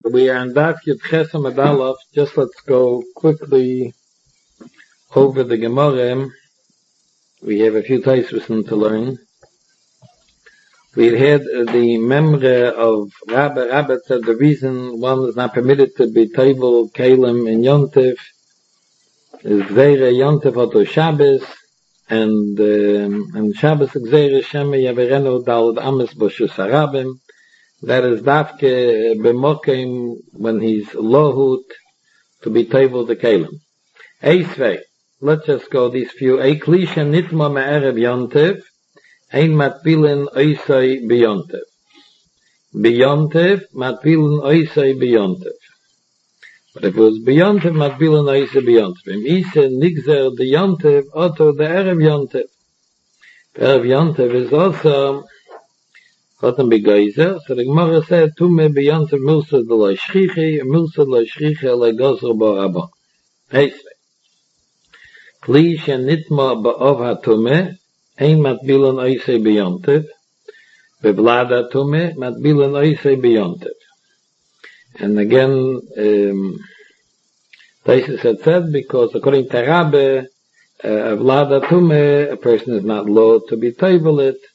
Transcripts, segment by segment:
We are in Daf Yud Chesam Adalaf. Just let's go quickly over the Gemara. We have a few Taisvisen to learn. We had the memre of Rabbi. Rabbi said the reason one is not permitted to be Teivel, Kalim, and Yontif is Gzeire Yontif Oto Shabbos, and Shabbos Gzeire Sheme Yaverenu Dalad Ames Boshus Harabim. That is Dafke B'mokim when he's Lohut to be Teivel the Kalim. Eisvei. Let's just go these few. Eiklisha Nitma Me'erev Yontif Ein matpilin oisai beyontev. Beyontev, matpilin oisai beyontev. But if it was beyontev, matpilin oisai beyontev. Im ise nigzer de yontev, oto de erev yontev. Erev yontev is also chotem begeizer. So the Gemara said, tume beyontev milsa de lo shchichi, milsa de lo shchichi le gozer bo rabba. Heisve. Kli she nitma ba'ov ha-tume, Ein matbilan oisei beyontev, bevlada tume matbilan oisei beyontev. And again, Taisus had said, because according to Rabbe, vlada tume, a person is not allowed to be teivel it.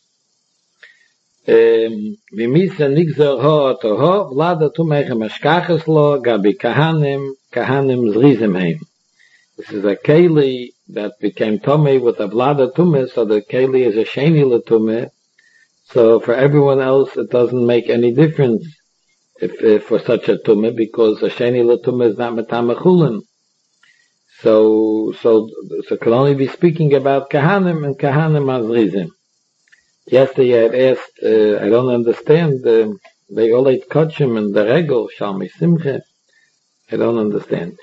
V'misa nigzer ho ato ho, vlada tume echem ashkachas lo, gabi kahanim zrizim heim. This is a keli that became Tomei with a Vlada Tumeh, so the Keli is a Sheni L'Tumeh. So for everyone else, it doesn't make any difference if for such a Tumeh, because a Sheni L'Tumeh is not Metame Chulin. So can only be speaking about Kahanim and Kahanim Azrizim. Yesterday I had asked, I don't understand, they all ate Kachim and the Regel, Shalmi Simche. I don't understand.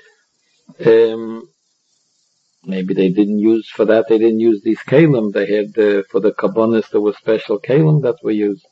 Maybe they didn't use these kalim. They had, for the Kabbonis, there was special kalim that were used.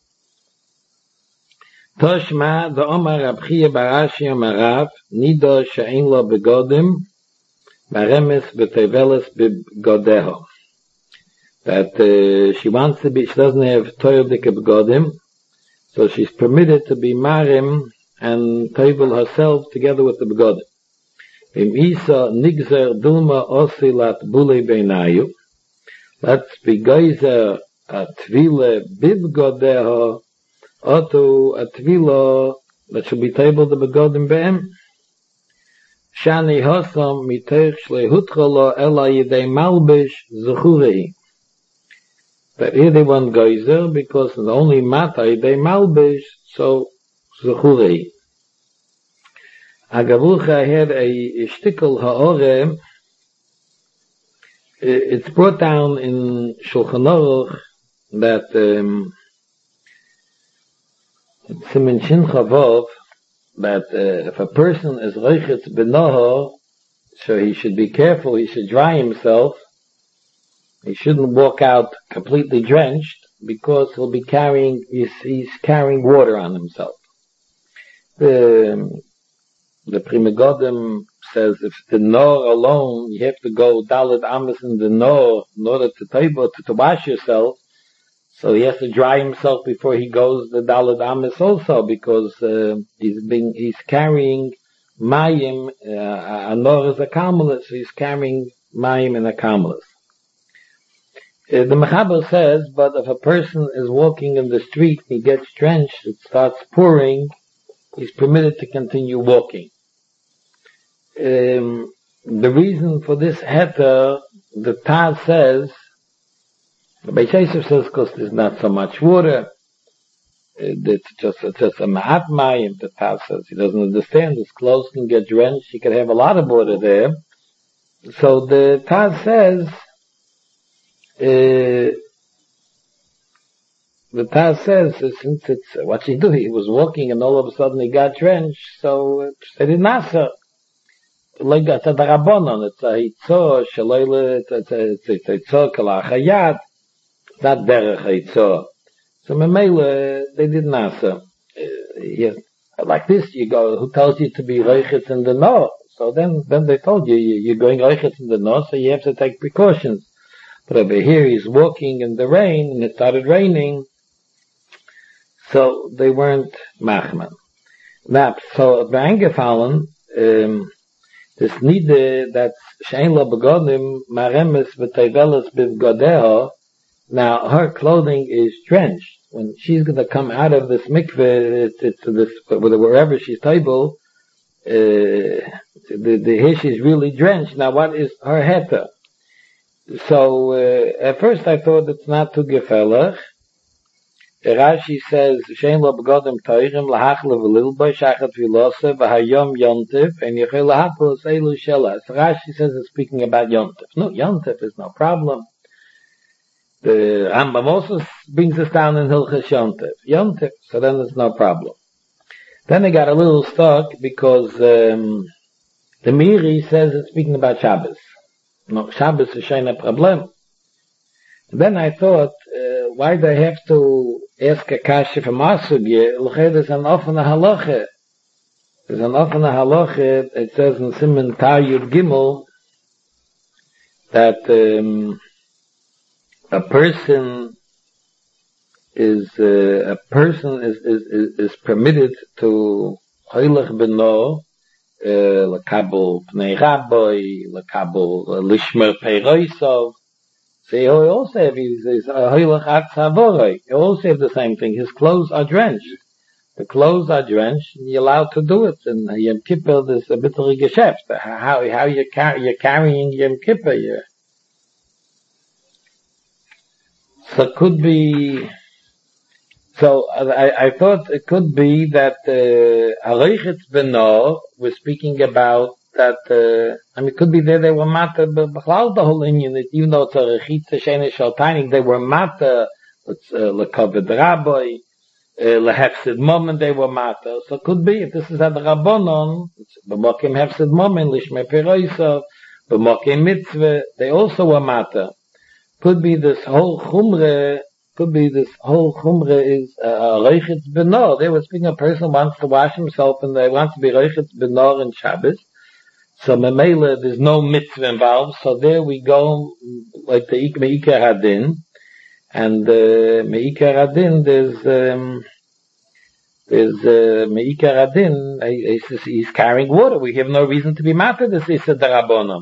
Toshma, the Omar Abchia Barashi Amarav, Nido She'en Lo Begodim, Baremes Beteveles Begodeho. That, she doesn't have Toyodik Begodim, so she's permitted to be Marim and Tevel herself together with the Begodim. Im Isa nigzer dulma osilat bule beinayu. Let's be geyser a tvile bibgodeho otu a tvila that should be tabled the begodim behem. Shani hosam mitech shlehutchalo ela yidei malbish zuchurei. That here they want geyser because the only mata yidei malbish, so zuchurei. Agavucha had a shtickle ha'ore. It's brought down in Shulchan Aruch that Siman Shin Chavov that if a person is reichetz b'noho, so he should be careful. He should dry himself. He shouldn't walk out completely drenched because he'll be carrying. He's carrying water on himself. The Pri Megadim says if the nor alone, you have to go Daled Amis in the nor in order to wash yourself. So he has to dry himself before he goes the Daled Amis also, because he's carrying mayim. A nor is a karmelis, so he's carrying mayim in a karmelis. The Mechaber says, but if a person is walking in the street, he gets drenched, it starts pouring, he's permitted to continue walking. The reason for this heter, the Taz says, the Beis Yosef says, because there's not so much water, it's just a ma'at mayim. The Taz says he doesn't understand. His clothes can get drenched. He could have a lot of water there. So the Taz says, since it's what he do, he was walking and all of a sudden he got drenched, so they did not say. Like it's a darabonon, it's a hitzor, shaloyle, it's a hitzor kalachayat, not derech hitzor. So memele, they didn't answer. Like this, you go, who tells you to be reichetz in the north? So then they told you, you're going reichetz in the north, so you have to take precautions. But over here, he's walking in the rain, and it started raining, so they weren't machman. Now, so it's mir eingefallen, das Nide, that Shein lo begonim, maremes v'teveles bivgodeho. Now, her clothing is drenched. When she's going to come out of this mikveh, it's this, wherever she's table, the hish is really drenched. Now, what is her heter? So, at first I thought it's not too gefellach. Rashi says, Shein lo begodim toirim, lahachle v'lilboi, shachat v'lose, v'hayom yontif, and yechel lahapos elu shelah. So Rashi says it's speaking about yontif. No, yontif is no problem. The Rambam also brings us down in Hilchas Yontif. Yontif, so then there's no problem. Then I got a little stuck because the Miri says it's speaking about Shabbos. No, Shabbos is shayna problem. Then I thought, why do I have to ask a kasha from Asugye? There's an offene halacha. There's an offene halacha. It says in Siman Tar Yud Gimel that a person is permitted to hoylech beno lekabel pnei rabbi lekabel lishmer peiroisov. So he also have he's hoylech atzavorai. He also have the same thing. His clothes are drenched. The clothes are drenched, and you're allowed to do it. And Yom Kippur is a bittere geschäft. How you're carrying Yom Kippur here. So it could be, so I thought it could be that Areichetz Beno was speaking about that, it could be there they were matter, but the whole Indian, even though it's a Rechitza Shene Shaltainik, they were matter, Lekaved Rabbi, Lehefsid Momen, they were matter. So it could be, if this is at the Rabbonon, B'mokim Hefsid Momen, Lishmei Peroisov, B'mokim Mitzvah, they also were matter. Could be this whole chumre is reichetz benor. They were speaking a person wants to wash himself and they wants to be reichetz benor in Shabbos. So memela, there's no mitzvah involved. So there we go, like the meikar hadin, and meikar hadin there's meikar hadin. He's carrying water. We have no reason to be matter. This is a darabonam.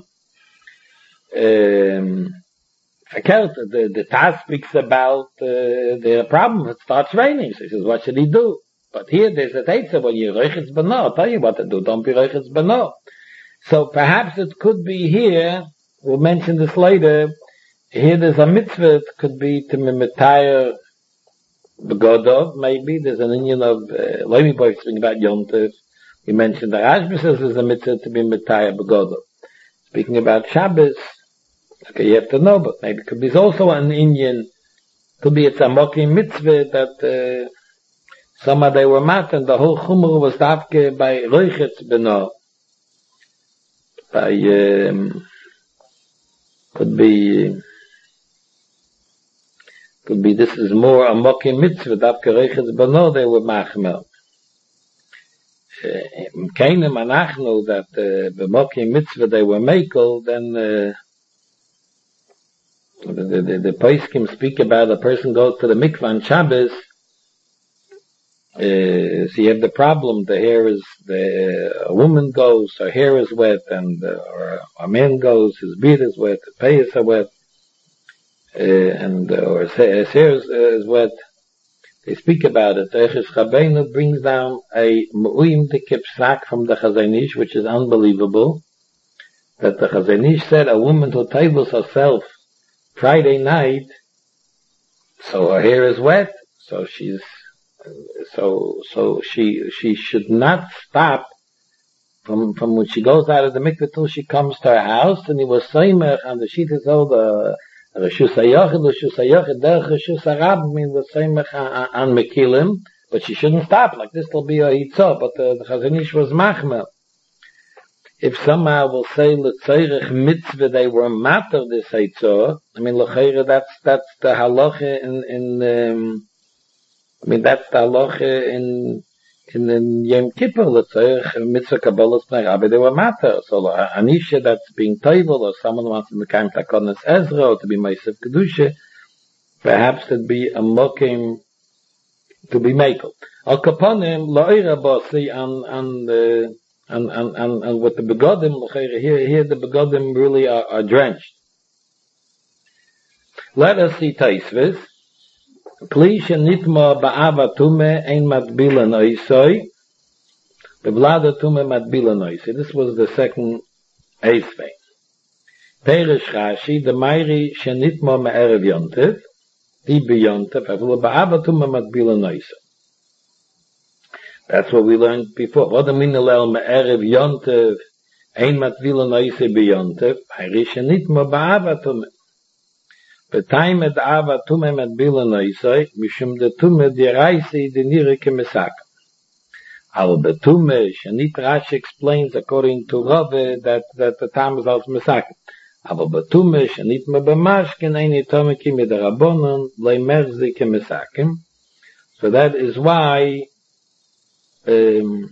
The Taz speaks about the problem. It starts raining. So he says, what should he do? But here there's a teitza, when you reichetz beno, I'll tell you what to do. Don't be reichetz beno. So perhaps it could be here, we'll mention this later, here there's a mitzvah, it could be to mimitayr begodov, maybe. There's an Indian of, Loimi Boy speaking about Yontif. We mentioned the Rashba says there's a mitzvah to be mimitayr begodov. Speaking about Shabbos, okay, you have to know, but maybe it could be also an Indian, could be it's a mokim mitzvah that somehow they were mat, and the whole chumrah was dafke by reichetz beno. By could be this is more a mokim mitzvah dafke reichetz beno. They were machmel. Keinem anachnu that the mokim mitzvah they were mekel, then. The Paiskim speak about a person goes to the mikvah on Shabbos, so you have the problem, a woman goes, her hair is wet, and or a man goes, his beard is wet, his payas are wet, or his hair is wet. They speak about it. Eiches Rabbeinu brings down a Mu'im Dikip Sak from the Chazon Ish, which is unbelievable, that the Chazon Ish said a woman who tables herself Friday night, so her hair is wet, so she should not stop from when she goes out of the mikveh till she comes to her house, and he was saymer on the sheet is all the Reshus HaYochid, Derech Reshus HaRabim was saymer on Mekilim, but she shouldn't stop, like this will be a hitzah, but the Chazon Ish was machmel. If somehow we'll say l'tzeirich mitzvah they were matter this hitzah, l'cheira that's the halacha that's the halacha in Yom Kippur, l'tzeirich mitzvah kabbalas pnei rabbi they were matter. So anisha that's being table, or someone wants to become takonas Ezra, or to be Meisef Kedusha, perhaps it'd be a mokim to be makel. Al kaponim la'ira basi and with the begodim, here the begodim really are drenched. Let us see Taisvis. Kli shenitma ba'ava tume ein matbila noisoi, beblada tume matbila noisoi. This was the second Eisvei. Perish Rashi, the Meiri shenitma me'erev yontev, di b'yontev, avula ba'ava tume matbila noisoi. That's what we learned before. What do you mean alel me'erev yontev, ein matbila noisoi b'yontev, Meiri shenitma ba'ava tume. Betaim et ava tume matbila noisoi, mishum de tume di raisi di nire kemesak. Al betume, Shanit Rashi explains according to Rave that the time is also mesak. Al betume, Shanit me b'mashkin, ein itomiki midarabonon, lei merzi kemesakim. So that is why it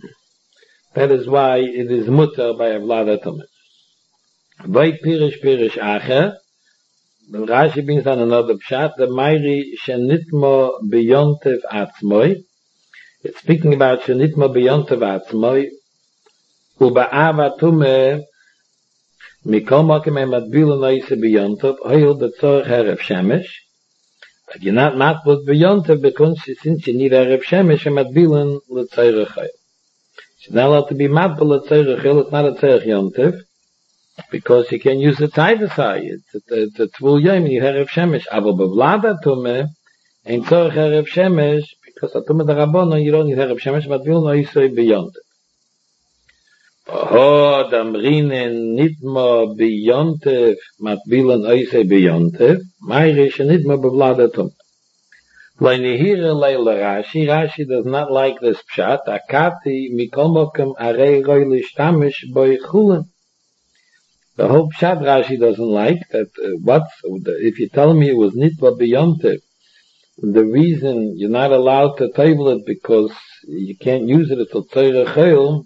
is mutter by Avlada tume. Vai pirish acher, when Rashi brings on another pshat, the Meiri shenitmo beyontev atzmoi. It's speaking about shenitmo beyontev atzmoi. Uba'ava tume mikol makim matbilu noise beyontev hoil betzorch erev shemesh. But you're not matbut beyontev because since you need erev shemesh and matbilun letzorch hoil. It's not allowed to be matbul letzorch hoil. It's not a tzorch yontev. Because you can use the Taivasai. It's a Tvul Yom, you have Shemesh. Avo bevlada tume, ein tzorch Erev Shemesh, because a tume d'Rabbanon, you don't need Erev Shemesh, but will no Yisoi beyond it. Oho, damrinen nitmo beyontev, matbilan Yisoi beyontev, mayrish nitmo bevlada tume. Leinihire leila Rashi does not like this pshat, akati mikol mokem arei roi lishtamish boi chulen. The whole Pshat Rashi doesn't like that. If you tell me it was nitva beyontev, the reason you're not allowed to table it because you can't use it until tzorech chayil.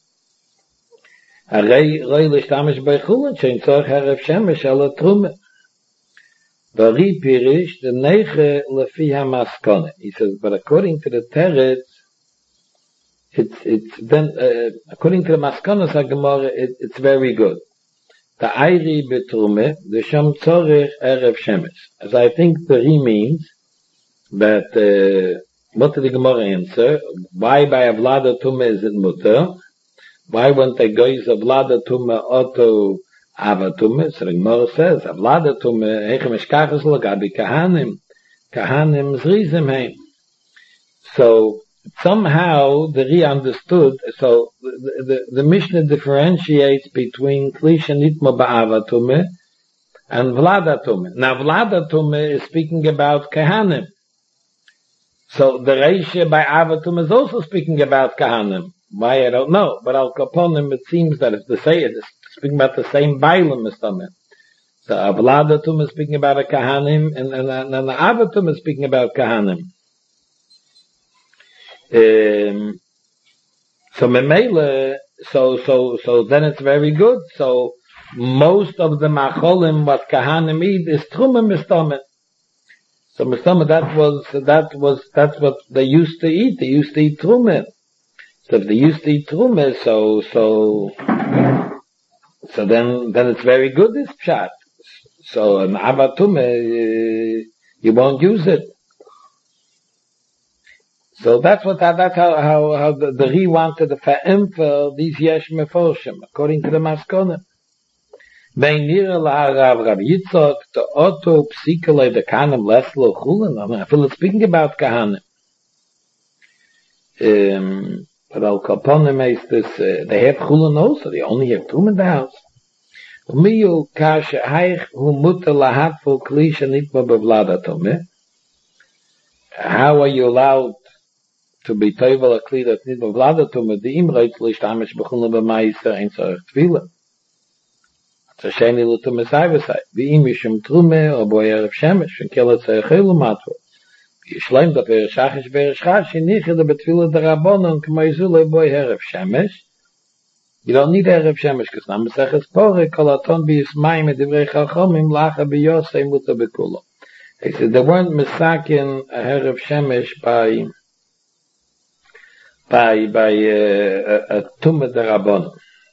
Arei roi l'shtamish beichulin shein tzorech erev shemesh ala trume. Vari pirish the neiche lefi hamaskone. He says, but according to the teretz, it's then according to the maskonos haGemara, it's very good. The Eiri betrume, the Sham Tzorech Erev Shemesh. As I think the Ri means that, what did the Gemara answer? Why by Avlada Tume is it mutter? Why when they go is Avlada Tume Oto Ava Tume? So the Gemara says, Avlada Tume, Hechem Eshkachas Lagabi Kahanim. Kahanim Zrizim Heim. So, somehow the Ri understood, so the Mishnah differentiates between Kli Shenitma Ba'ava Tume and Vlada Tume. Now Vlada Tume is speaking about Kahanim. So the Reisha by Ava Tume is also speaking about Kahanim. Why, I don't know. But Al Kaponim, it seems that if they say it, it's speaking about the same Bailam as Tume. So Vlada Tume is speaking about a Kahanim and the Ava Tume is speaking about Kahanim. So memele, so then it's very good. So most of the macholim what kahanim eat is truma mistamen. So mistamen that's what they used to eat. They used to eat truma. So if they used to eat truma, so then it's very good this pshat. So an avatume you won't use it. So that's how the Ri wanted to verämpfer these Yesh Meforshim, according to the Maskone. Bein nira la'arav Rav Yitzchak, to Otto Psikele the Kahanim Leslo Chulen. I feel it's speaking about Kahanim. But Al Kaponim is this, they have Chulen also, they only have Tum in the house. Umiyu kasha haich hu mutter lahatful klisha nitma bevlada tome. How are you allowed to be toivel a kli that nitma bevlada tome, the imreitz lishtamish bechulun b'maiser ein tzorech tefila. So sheni lutum esayvesay. V'im yishum trume or boy erev shemesh, and kela tzorechelu matro. Yishleim da pereshachish bereshachish, niche da betfila da rabbonon, k'maizule boy erev shemesh. You don't need erev shemesh, because nam meseches pore, kol aton b'yismayim et divrei chachomim, lacha b'yosei muta b'kulo. He said, they weren't mesakin a erev shemesh by by a tumme der Rabbanon.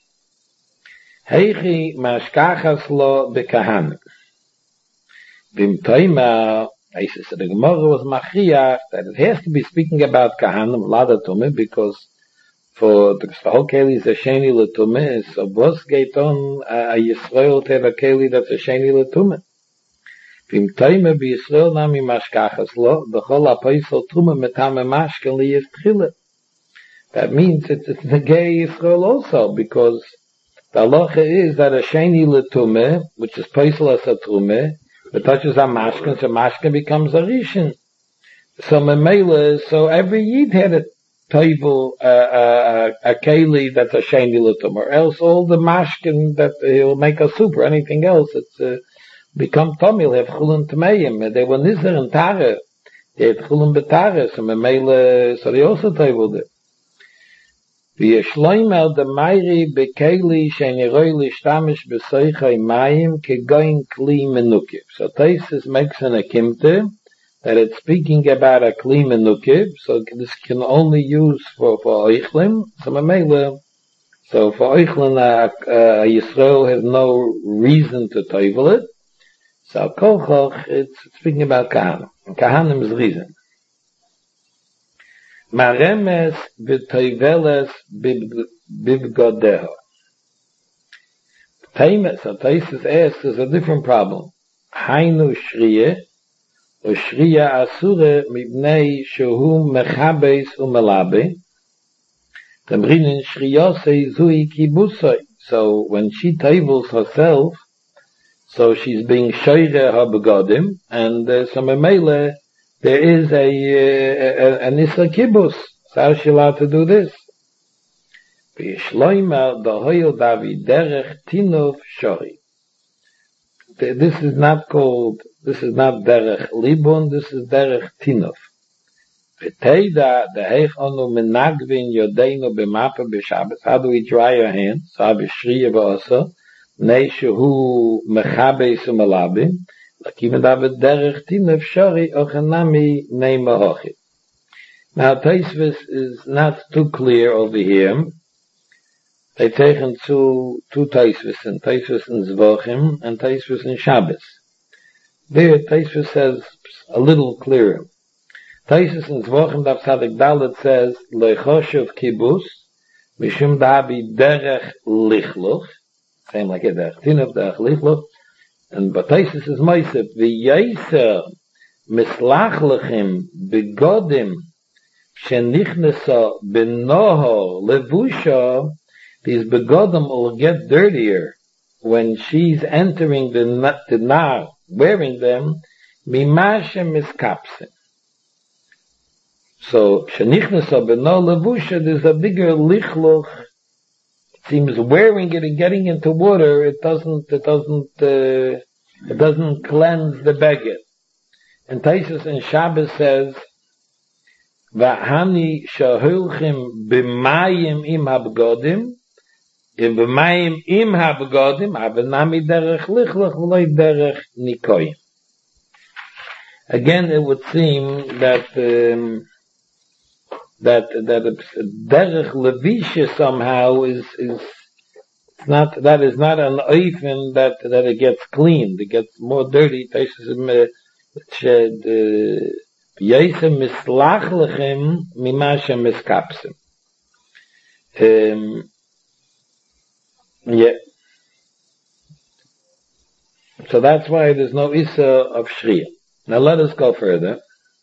Heichi mashkachas lo bekahanim. Vim toima, the Gemara was machriach that it has to be speaking about kahanim, lada tumme, because for the whole keli is a sheni letume, so what's geht on a Yisrael to have a keli that's a sheni letume? Vim toime be Yisrael nami mashkachas lo, b'chol apoisel tume metame mashken li yiftchile. That means it's the gay Yisrael also, because the halacha is that a sheni letume, which is poisel as a tume, it touches a mashken, so mashken becomes a rishon. So memela, so every yid had a table, a keli that's a sheni letume, or else all the mashken that he'll make a soup or anything else, it's become tummy, he'll have chulun tmeim. They were nizer and tare, they had chulun betare, so memela, so they also tabled it. V'yeshloim the mayri bekeli she'niroi lishtamish b'soichai mayim kegoin kli menukiv. So Taisus makes an akimte that it's speaking about a kli menukiv, so this can only use for oichlim. So mamela, so for oichlim Yisrael has no reason to toivel it. So kolchoch, it's speaking about kahanim. Kahanim is reason. Maremes v'toiveles bibgodeho. So Taisus asks, is a different problem. Hainu shriye, or shriya asure mibnei shehu mechabes umelabe. Tamrinin shriyose zui kibusoi. So when she tables herself, so she's being shoyre her begodim, and so memele, there is a Nisa Kibbutz. So how is she allowed to do this? This is not Derech Libun, this is Derech Tinov. How do we dry your hands? So like even David derech tinov shari ochanami neima hochi. Now Taisvis is not too clear over here. They taken two Taisvis and Zvochim and Taisvis in Shabbos. There Taisvis says a little clearer. Taisvis in Zvochim Daf Tzadik Dalet says lechoshev kibus mishum dabi derech lichluch. Same like it, derech tinov derech lichluch. And Bataisis is Moisef, v'yeiser mislachlechem begodim shenichneso benoho levusha, these begodim will get dirtier when she's entering the nar, wearing them, mimashem miskapsim. So, shenichneso benoho levusha, there's a bigger lichluch. Seems wearing it and getting into water, it doesn't cleanse the beged. And Taisus in Shabbos says, "V'hani shahulchim b'mayim im habgodim, im b'mayim im habgodim, avenami derech lichloch v'loi derech nikoyim." Again, it would seem that derech levisha somehow is not, that is not an oifen that it gets cleaned, it gets more dirty. Yesem mislach lechem mimashem miskapsim. Yeah. So that's why there's no issa of shriya. Now let us go further.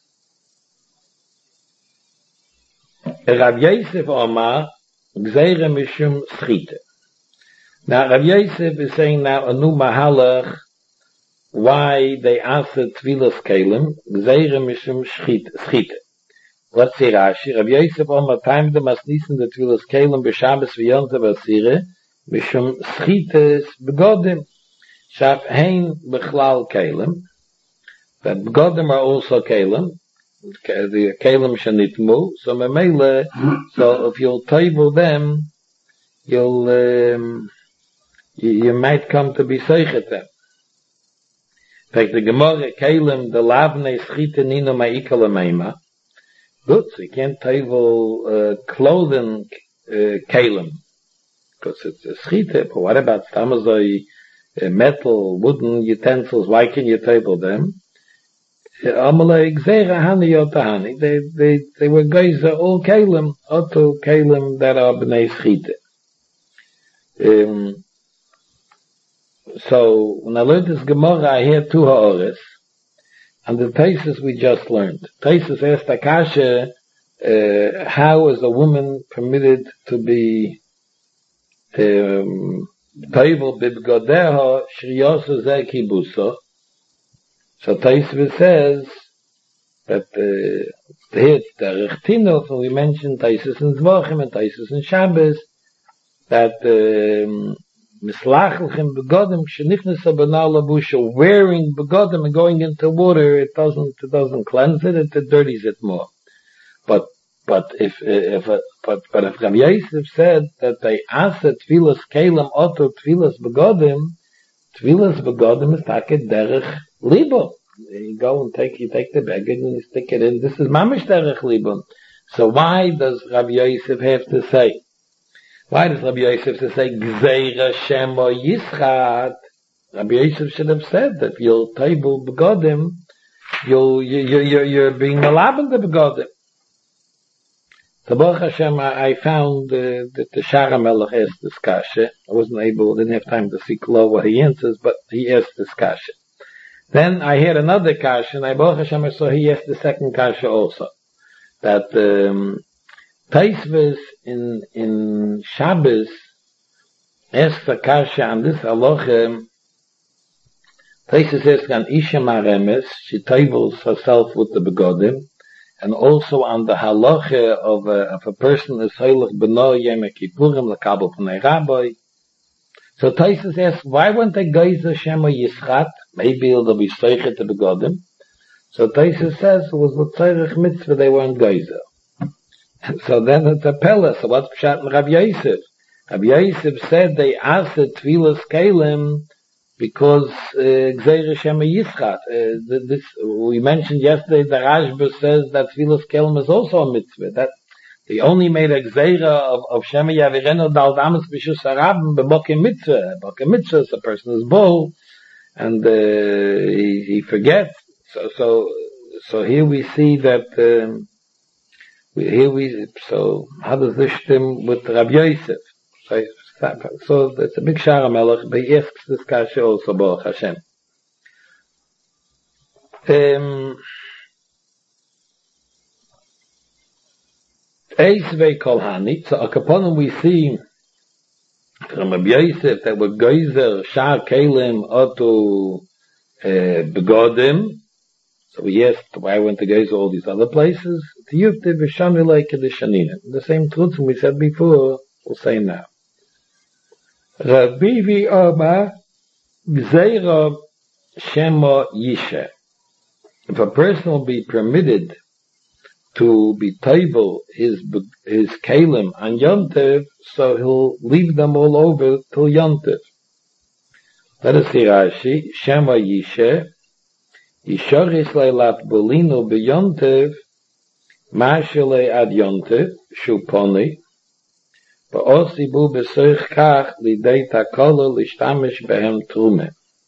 Rav Yosef Omar, Gzeire Mishum Schite. Now Rav Yosef is saying now a new mahalach why they answered Tvilas Kelim, Gzeire Mishum Schite. Let's see Rashi. Rav Yosef Omar time the masnisen the Tvilas Kelim b'Shabbos v'Yontav Asire Mishum Schites begodim shaf hein b'chlal Kelim. That begodim are also Kelim. The kelim shenitmu, so memele, so if you'll table them, you might come to be seichet them. In fact, the Gemara kelim the lavne schite nino ma'ikala meima. Good, so you can't table clothing kalim, because it's a schite. But what about stamazoi metal, wooden utensils? Why can you table them? They were guys all kalim, auto kalim that are b'nei schite. So when I learned this Gemara, I heard two ha'ores, and the Taisus we just learned. Taisus asked Akasha, how is a woman permitted to be table bibgodeha shriyosu ze kibuso? So Taisus says that here the Rechtinov, when we mentioned Taisus in Zvachim and Taisus in Shabbos, that mislachelchem begodim shenichnas banal labusha, wearing begodim and going into water, it doesn't cleanse it, it dirties it more. But if Rabbi Yosef said that they asked tfilas kelim oto tfilas begodim is taket derech libo. You go and you take the bag and you stick it in. This is mamish derech libo. So why does Rabbi Yosef have to say? Why does Rabbi Yosef say Gzeira Shemo Yischat? Rabbi Yosef should have said that you'll table begodim, you're being malabed the begodim. So Baruch Hashem, I found that the Shara Melech asked this kasha. I didn't have time to see close what he answers, but he asked this kasha. Then I heard another kasha, and Baruch Hashem, I saw he asked the second kasha also. That Taisves in Shabbos asks a kasha on this halacha. Taisves asks on Isha Maremes, she tables herself with the begodim, and also on the halacha of a person is heilig b'no Yom Kippurim l'kabel p'nei rabbi. So Taisves asks, why weren't they geyser Shema Yischat? Maybe they'll be streichet the begodim. So Taisves says it was l'tzorech mitzvah, they weren't geyser. So then it's a pella. So what's pshat in Rabbi Yosef? Rabbi Yosef said they asked tfilas kelim because Gzeira Shema Yischat. This we mentioned yesterday. The Rashba says that tfilas kelim is also a mitzvah. That they only made a Gzeira of Shema Yavirenu Dal Damas B'Shus Harabim b'Bokim Mitzvah. Bokim Mitzvah is a person's bowl, and he forgets. So here we see that. So how does this stem with Rabbi Yosef? So it's a big Shara Melech, but he asks this kasha also, Baruch Hashem. Eisvei Kol Hani, so upon him we see from Rabbi Yosef that were geyser, Shar Kelim, Otu, Begodim. So we asked why went the guys all these other places. The same truth we said before, we'll say now. Rabbi Omar Gzeira Shema Yisha. If a person will be permitted to be table his kalim on Yontev, so he'll leave them all over till Yontev. Let us see Rashi. Shema Yisha. Yishoris leilat bolino beyontev, mashele ad yontev, shuponi, ba'osibu b'soich kach lidei takola lishtamish behem trume.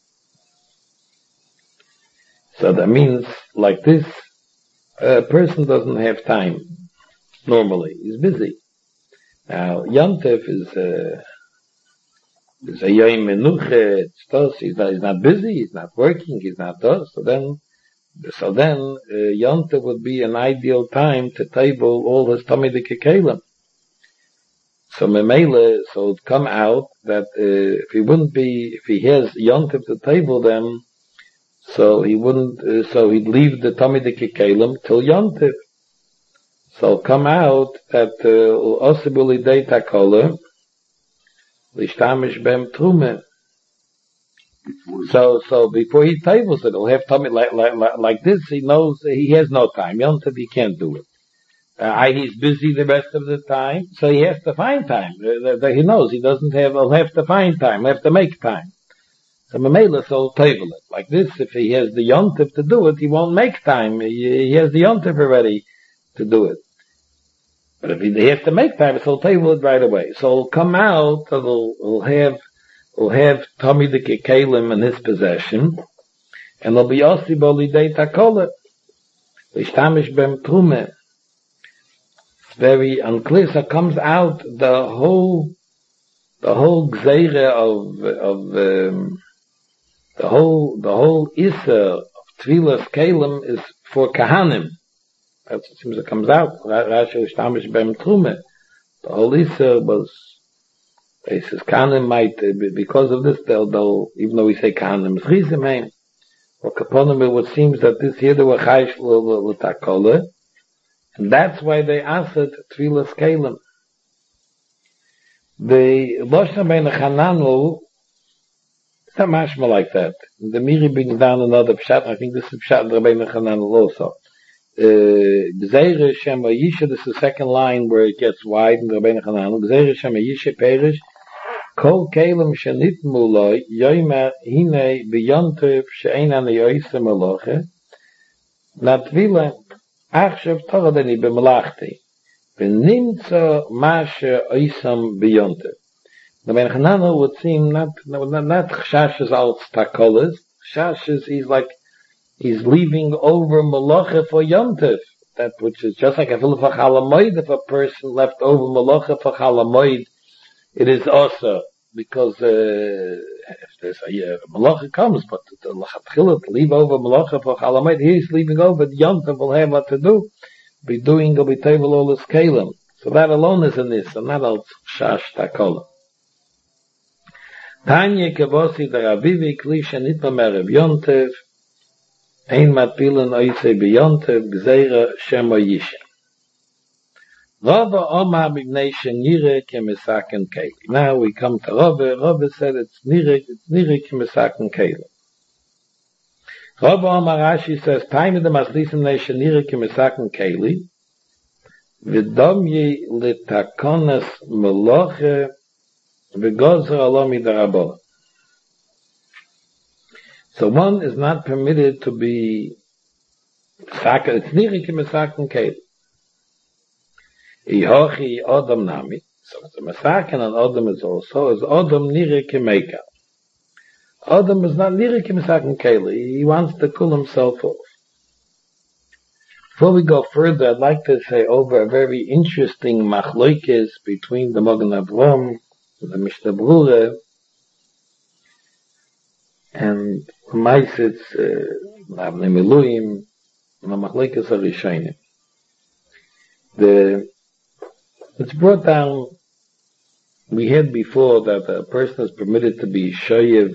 So that means, like this, a person doesn't have time, normally. He's busy. Now, yontev is a yom menuche, it's tos, he's not busy, he's not working, he's not tos, so then Yontev would be an ideal time to table all his Talmidei Kekelim. So Memele, so it'd come out that if he has Yontev to table them, so he wouldn't, so he'd leave the Talmidei Kekelim till Yontev. So it'll come out that Osibu Lidei Takola, Lishtamish Bem Trume. So before he tables it, he'll have tummy like this. He knows he has no time. Yontev he can't do it. He's busy the rest of the time, so he has to find time. He knows he doesn't have. He'll have to find time. He'll have to make time. So Mamela will table it like this. If he has the Yontev to do it, he won't make time. He has the Yontev already. to do it. But if he has to make time, so he'll table it right away. So it'll come out, he'll have Tommy the Kekalim in his possession, and there'll be Osi Bolidei Takola. Vishtamish Bem Trume. It's very unclear. So comes out the whole gzeire the whole Isser of Tvilas Kalim is for Kahanim. That's what seems it comes out. Rashi Vishtamish Bem Trume. The whole Isser was, he says Kahanim might, because of this, they'll even though we say Kahanim is Chizim, or Kaponim, it seems that this year they were Chayish L'Takola, and that's why they asked Tvilas Kalim. The Loshem Ben Chananu, it's not mashma like that. The Miri brings down another pshat. I think this is pshat Rabbeinu Chananu also. Gzeire Shema Yisha, this is the second line where it gets wide in Rabbeinu Chananu. Gzeire Shema Yisha Perish, Kol Kalim Shenitmu Lo, Yoyma Hine B'Yontev She'ein Ani Yoyse Meloche, Natvila Achshav Toradani B'Melachti, V'Nimtza Masha Oysam B'Yontev. The Ben Chananu would seem not Chashash's alt takolas. Chashash's, he's leaving over Malacha for Yontif. That which is just like a fil for Chalamoid. If a person left over Malacha for Chalamoid, it is also because if there's a Malacha comes, but the Lachatchila to leave over Malacha for Chalamoid, he's leaving over the Yontif will have what to do. Be doing or be table all his kalim. So that alone is in this, and not alt Chash takola. Tanya Kavosi the Ravivi Klisha Nitma Merev Yontev Ein Matpilen Oise Beyontev Gzeira Shema Yisha Rava Omar B'Bnei Shenire Kemisaken Keli. Now we come to Rava. Rava said it's Nire Kemisaken Keli. Rava Omar Rashi says Time the Maslisim B'Nei Shenire Kemisaken Keli V'Domye L'Takonas Meloche So one is not permitted to be Saka, it's Niri Kimisaken Keli. Ihochi Odom Nami. So it's a Masaken and Odom is also, is Odom Niri Kimeka. Odom is not Niri Kimisaken Keli. He wants to cool himself off. Before we go further, I'd like to say over a very interesting machloikis between the Magen Avraham the Mishnah Brura, and Maisitz, Avnei Miluim, and the Machlekes HaRishonim. It's brought down, we had before that a person is permitted to be shoyev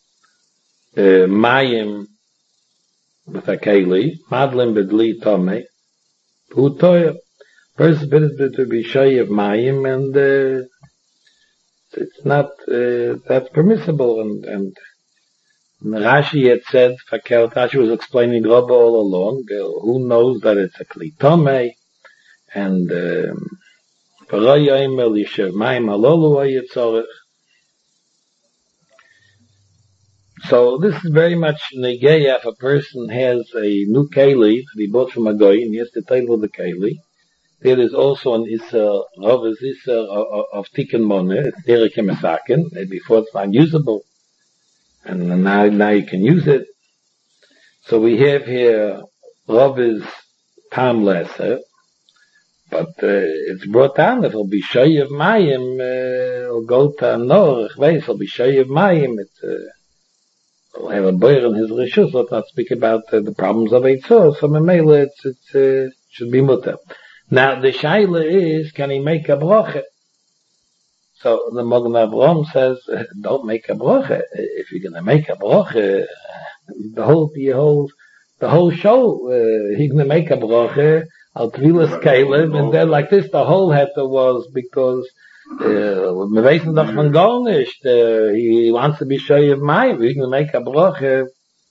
mayim with a keli, madlim bedli tomei, hutoyer. Person is permitted to be shoyev mayim, and it's not, that's permissible, and Rashi had said, Rashi was explaining Rabba all along, who knows that it's a Kli Tomei, and, so this is very much negeya if a person has a new keli that he bought from a goy, and he has to table the keli. There is also an Isser, Rav's Isser of Tikkun Moneh, it's Derek Mesaken, before it's not usable, and now you can use it. So we have here Rav's Tam Lesser, but it's brought down that it'll be Shoyev Mayim, it'll go to Nor, it'll be Shoyev Mayim, it'll have a boyer in his Rishus, let's not speak about the problems of Eitzor, so Memele it should be mutter. Now, the shaila is, can he make a bracha? So, the Magen Avraham says, don't make a bracha. If you're going to make a bracha, the whole show, he's going to make a bracha, al Tvilas Kalim, and then like this, the whole heter was because, we wissen doch von gar nicht, he wants to be shoyev mayim, he's going to make a bracha.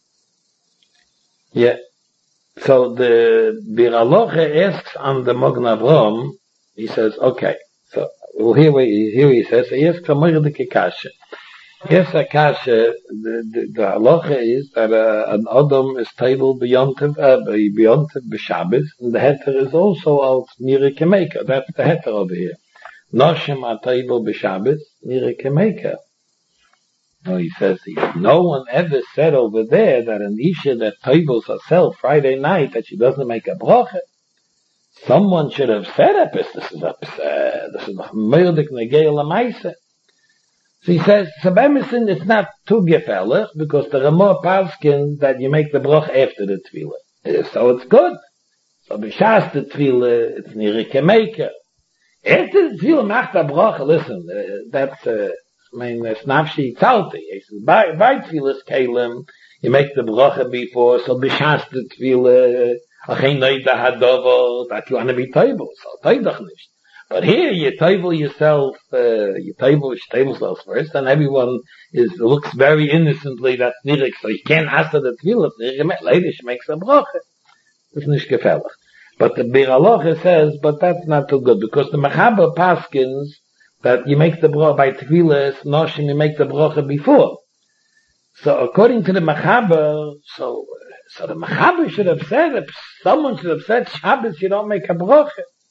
Yeah. So the Bir Aloche asks on the Magen Avraham, he says, okay, so here he says, he asks a Moirdike Kasha. Yes, Akasha, the halacha is that an Adam is table beyond b'Shabbos, and the heter is also out Nira Kemeka. That's the heter over here. Noshim are table b'Shabbos, Nira Kemeka. No, he says, no one ever said over there that an Isha that tables herself Friday night, that she doesn't make a bracha. Someone should have said it, this is a murdik negei lamaisa. So he says, Sabemison, it's not too gefällig, because there are more paskin that you make the brach after the tefillah. So it's good. So b'shas the tefillah, it's nirike maker. After the tefillah macht the brach, listen, that's, it's nafshi tzalti. He says, by tefillah's kalim, you make the bracha before, so b'shas the tefillah, achin noida hadovo, that you want to be table, so taidach nicht. But here you table yourself, you table yourself first, and everyone looks very innocently that's nirik, so you can't ask the tefillah, later she makes a bracha. It's nicht gefällig. But the Bir Halacha says, but that's not too good, because the Mechaber paskins, that you make the bracha by tefillah, noshim, you make the bracha before. So according to the Mechaber, so the Mechaber should have said, someone should have said, Shabbos, you don't make a bracha.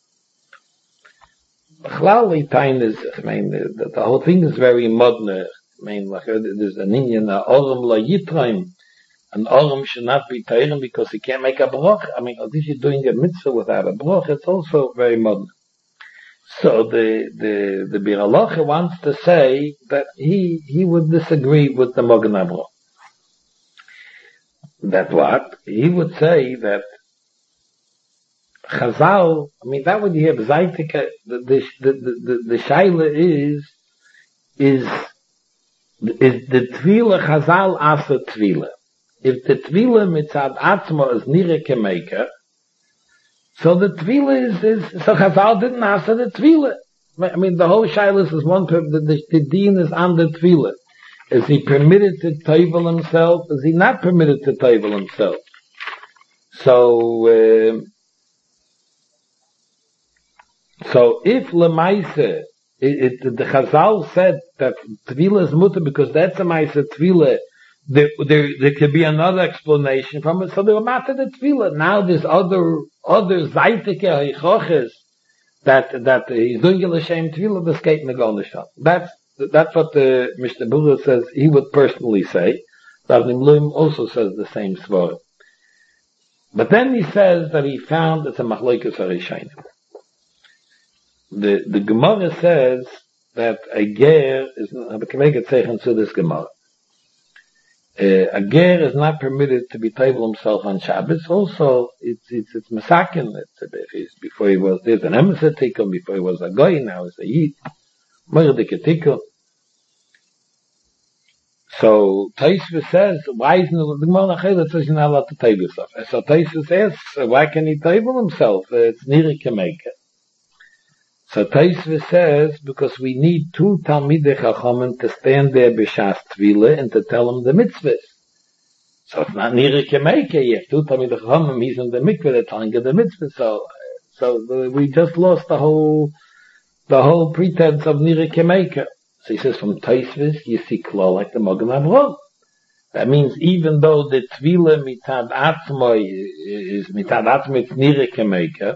The whole thing is very modern. There's an Indian, Oram la Yitraim. An Oram should not be Teirim because he can't make a brach. If you're doing a mitzvah without a brach, it's also very modern. So the Bir Halacha wants to say that he would disagree with the Mogen Avraham. That what? He would say that Chazal, that would have Zaitika, the Shaila is the Tvila Chazal Asa Tvila. If the Tvila Mitzad Atzma is Nira Kemeka, so the Tvila so Chazal didn't Asa the Tvila. The whole Shaila is one, the Deen is on the Tvila. Is he permitted to table himself? Is he not permitted to table himself? So if Lemaise, the Chazal said that Tvila is mutter because that's a Maise Tvila, there could be another explanation from it. So they were matter the Tvila. Now there's other Zaitike Haichoches that he's doing a L'Shem Tvila, the skate Nagonisham. That's what Mr. Bucher says he would personally say. Ravnim Luim also says the same svara. But then he says that he found it's a Machlokes HaRishayim. The Gemara says that a ger is, to this Gemara. A ger is not permitted to be table himself on Shabbos. Also, it's masakin. Before he was, there's an emes tikkun, before he was a goy, now he's a yid. Mordeke tikkun. So Taisva says, why isn't the Gemara Nachela says you're not allowed to table yourself? So Taisva says, why can he table himself? It's nirike kemeka. So Taisva says, because we need two Talmidei Chachamim to stand there b'shas Tvila and to tell them the mitzvahs. So it's not nirike kemeka. You have two Talmidei Chachamim, he's in the mikveh, they're telling you the mitzvahs. So we just lost the whole pretense of nirike kemeka. So he says from Taisvis, you see Klo like the Mogen Avraham. That means even though the Tvila mitad atzmoi is mitad atzmoi, it's nirike kemeka.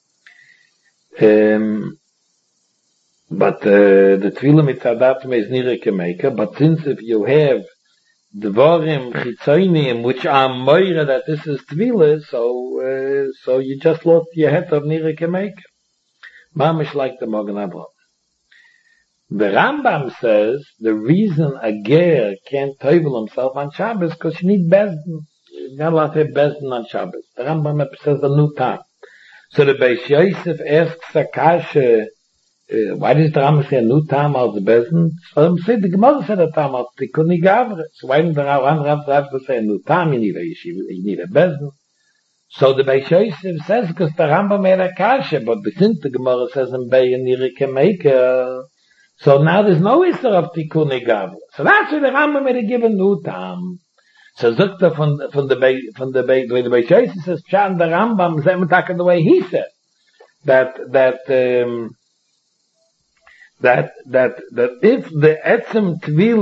But the Tvila mitad atzmoi is nirike kemeka. But since if you have Dvarim Chitzonim, which are moira that this is Tvila, so you just lost your head of nirike kemeka. Mamish like the Mogen Avraham. The Rambam says the reason a ger can't table himself on Shabbos because you need bezdin. You're not allowed to have bezdin on Shabbos. The Rambam says the new time. So the Beis Yosef asks Akasha, why does the Rambam say a new time of the bezdin? So say the Gemara said a time of Tikkun Gavre. So why didn't the Rambam say a new time? You need a yeshiva, you need a bezdin. So the Beis Yosef says because the Rambam made Akasha, but since the Gemara says in Bei Nirike Kemeka, so now there's no issue of Tikkun Gavre. So that's why the Rambam made a given new time. So Zukta from the Beis Yosef says, Chan the Rambam, the way he said, that if the Etzem Tvila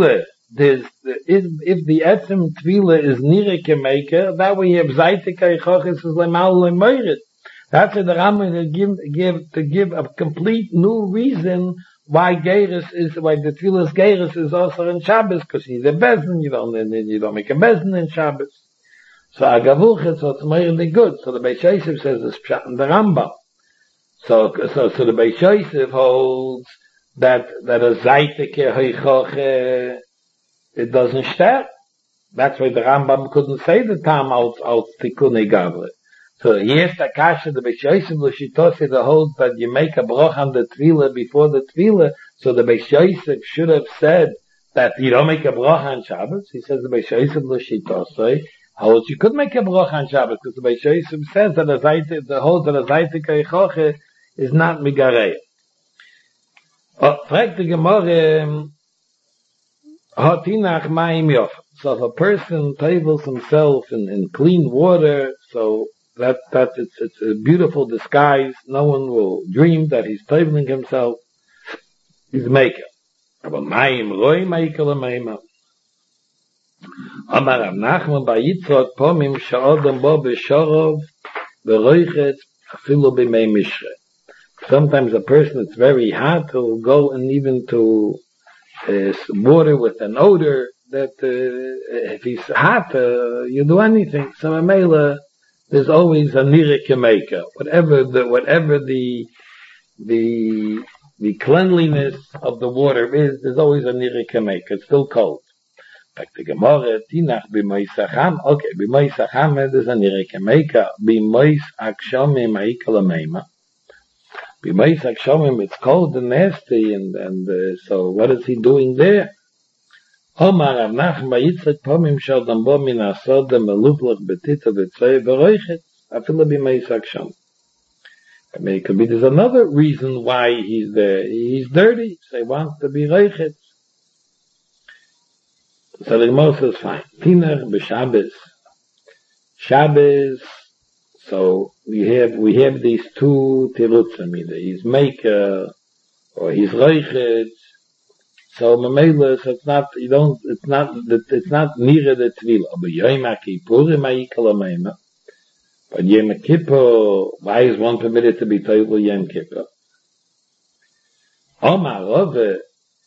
if the etzem tvila is nirike maker, that way you have zayte kaichochis is lemal lemoirit. That's what the Rambam to give a complete new reason why the tefillas Geiris is also in Shabbos, because he's a bezin, you don't make a bezin in Shabbos. So Agavuchet, so it's really good. So the Beis Yosef says it's pshat in the Rambam. So the Beis Yosef holds that a zaytike heichoche, it doesn't start. That's why the Rambam couldn't say the tam out tikkunei gavre. So here's the kasha, the Beis Yosef l'shitose that holds that you make a broch on the tvila before the tvila. So the Beis Yosef should have said that you don't make a broch on Shabbos. He says the Beis Yosef l'shitose holds you could make a broch on Shabbos, because the Beis Yosef says that the holds that a zayte kaichoche is not migarei. Fragt die Gemara, hatinach ma'im yof. So if a person tables himself in clean water, so it's a beautiful disguise. No one will dream that he's tabling himself. He's maker. Aber ma'im roi maker l'meima. Amar Rav Nachman ba Yitzchak pomim she'odam bo b'shorov v'roichet afilu b'mei mishre. Sometimes a person, it's very hot to go and even to water with an odor that if he's hot, you do anything. So Amela, there's always a nirike maker. Whatever the cleanliness of the water is, there's always a nirike maker. It's still cold. Like the Gemara, tinach b'mois acham. Okay, b'mois acham there's a nirike maker. B'mois akshami ma'ika l'meima. B'mois akshami, it's cold and nasty, and so what is he doing there? Omar Rav Nachman ba Yitzchak pomim she'odam bo min hasoda meluvlach betita v'tzei v'roichet afilu b'mois akshami. I mean, it could be there's another reason why he's there. He's dirty, so he wants to be roichet. So the Gemara says fine. Tinach b'Shabbos. Shabbos. So we have these two tirutzim, either he's maker or he's roichet. So Mamela, so it's not near the tvila. But Yom Kippurim ma'ikal ameima. But Yom Kippur, why is one permitted to be toivel Yom Kippur? Omar Rove,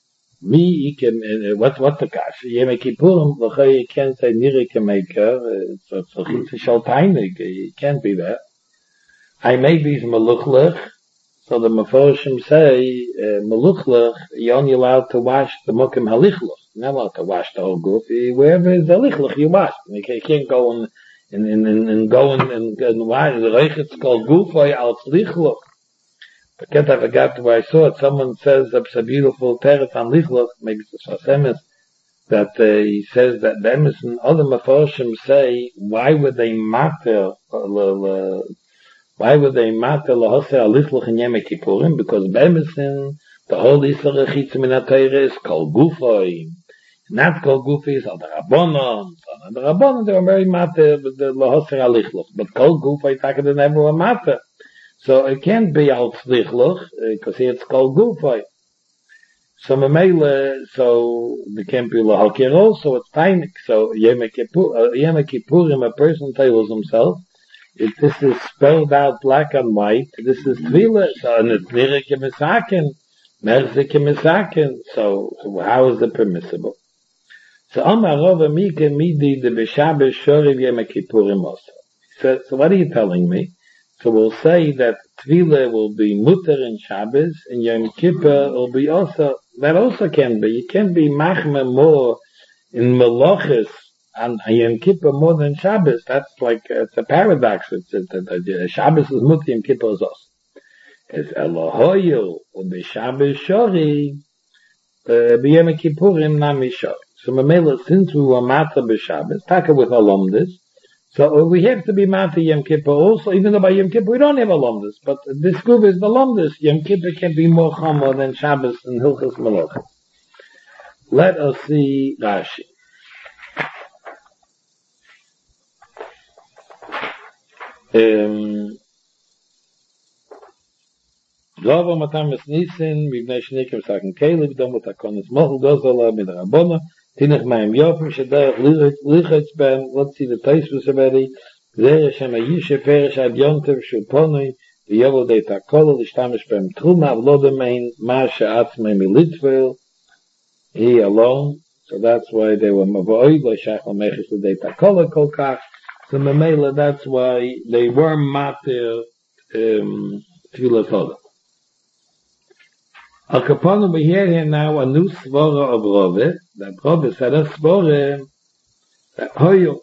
what's the kash? Yom Kippurim, you can't say nirike maker. It's a chitze shaltainig. You can't be that. I may be meluchlich. So the Meforshim say, meluchlich, you're only allowed to wash the mukim halichlich. You're not allowed to wash the whole goof. Wherever is halichlich, you wash. You can't go and wash. The reichet's called gufay al lichlich. But I forgot where I saw it. Someone says it's a beautiful teretz on lichlich, maybe it's a Sasemis, that he says that the Emerson, other Meforshim say, why would they matter lahoseh alichluch in Yom Kippurim? Because be'emesin, the whole Yisra Chitz min HaTorah is called Gufay. Not called Gufay is al the Rabbanon. So the Rabbanon, they were very matter with the lahoseh alichluch. But called Gufay, they never were matter. So it can't be al tzlichluch, because here it's called Gufay. So Mamela, so the can't be lahokir also, it's tainik. So Yom Kippurim, a person tells himself, if this is spelled out black and white, this is tvila, so, and it's nirike misaken, merzike misaken, so how is it permissible? So Amar Rova Mike Midi de B'Shabbos Shoriv Yom Kippurim also. So what are you telling me? So we'll say that tvila will be mutter in Shabbos, and Yom Kippur will be also, that also can be. You can be machme more in meloches and Yom Kippur more than Shabbos. That's like, it's a paradox. Shabbos is mutter, Yom Kippur is also. It's Elohoyu, u'be Shabbos shori, b'Yom Kippurim nami shori. So Mamela, since we were matter b'Shabbos, taka with alumnus, so we have to be matter Yom Kippur also, even though by Yom Kippur we don't have alumnus, but this group is the alumnus. Yom Kippur can be more chomer than Shabbos and Hilchos Melochos. Let us see Rashi. Rava matam es nissen, mibnei shnikim saken Kaleb, dom ot hakonis mochel gozala, mit Rabbona, Tinach Mayim Yofim Shederach Lichitz Ben, let's see the Taisvus already. Zeh Hashem HaYishe Perish Ad Yontev Shulponoi, V'yovo Dei Takolo, L'shtamish Bem Truma, V'lodemein, Masha Atzmei Militvel, he alone. So that's why they were Mavoid, L'shach L'meches L'dei Takolo Kolkach. So Memela, that's why they were Matir, Tfilah Todah. Al Kaponim, we hear here now a new svara of Rove, that Rove said a svara, that Hoyo,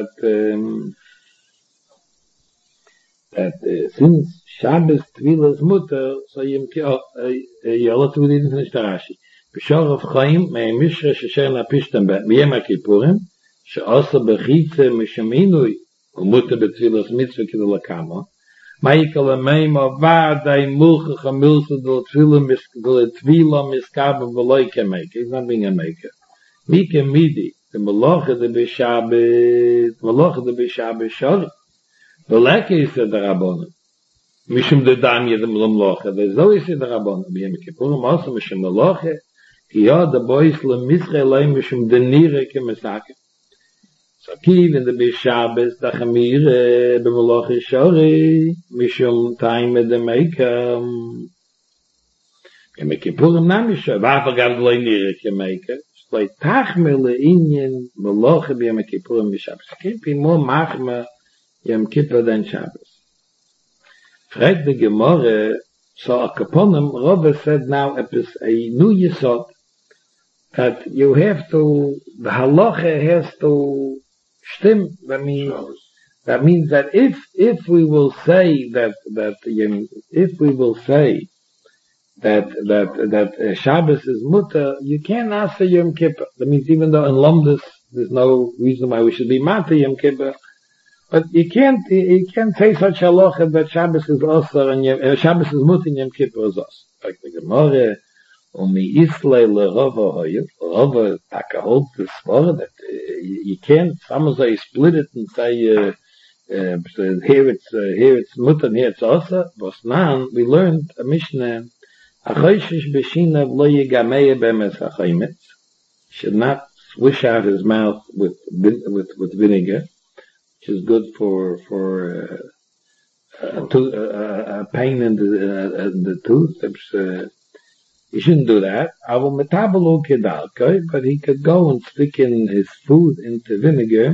that since Shabbos Tvilah's mutter, so Yola to read in Rashi. B'shor of Chaim, mei Mishra shesher napishtem b'yem HaKippurim, she'osa b'chitze mishaminui, u'mutter b'Tvilah's mitzvah k'dei lakama, Michael and Maima Vadai Mulcha Chamilsa do Tvila Miskaba Veloike maker. He's not being a maker. Mika Midi, the Malocha de Bishabit Shor. The Leke is the Rabbanon. Mishum de Damya the Malocha. There's always the Rabbanon. B'yem Kippurim also Mishum Malocha. Kiyah the boys Lemisre Leim Mishum de Nire Kemisake. So Kiv in the Bishabes, the Chamir, B'Maloch Shori, Mishum Time the Maker, Yom Kippurim Namisha, V'afagav L'Loi Nirek Maker, Shloi Tachmer Le'inyin, Maloch B'Yom Kippurim B'Shabbos. Can't be more Machmer Yom Kippur than Shabbos. Frag the Gemara, so a Kaponim, Rove said now a new Yesod, that you have to, the Halacha has to stim. That means that if we will say that Shabbos is mutter, you can't ask for Yom Kippur. That means even though in Lumdus there's no reason why we should be mad to Yom Kippur, but you can't say such halacha that Shabbos is also and Shabbos is mutter and Yom Kippur is also. Like the Gemara. Only Islay Lerova Hoyev, Rova Takahold the Svara that you can't. Some say split it and say here it's mutter and here it's osa. But now we learned a Mishnah. Achayshish b'shinav lo yigameya b'emes hachaymetz. Should not swish out his mouth with vinegar, which is good for a pain in the tooth. He shouldn't do that. But he could go and stick in his food into vinegar,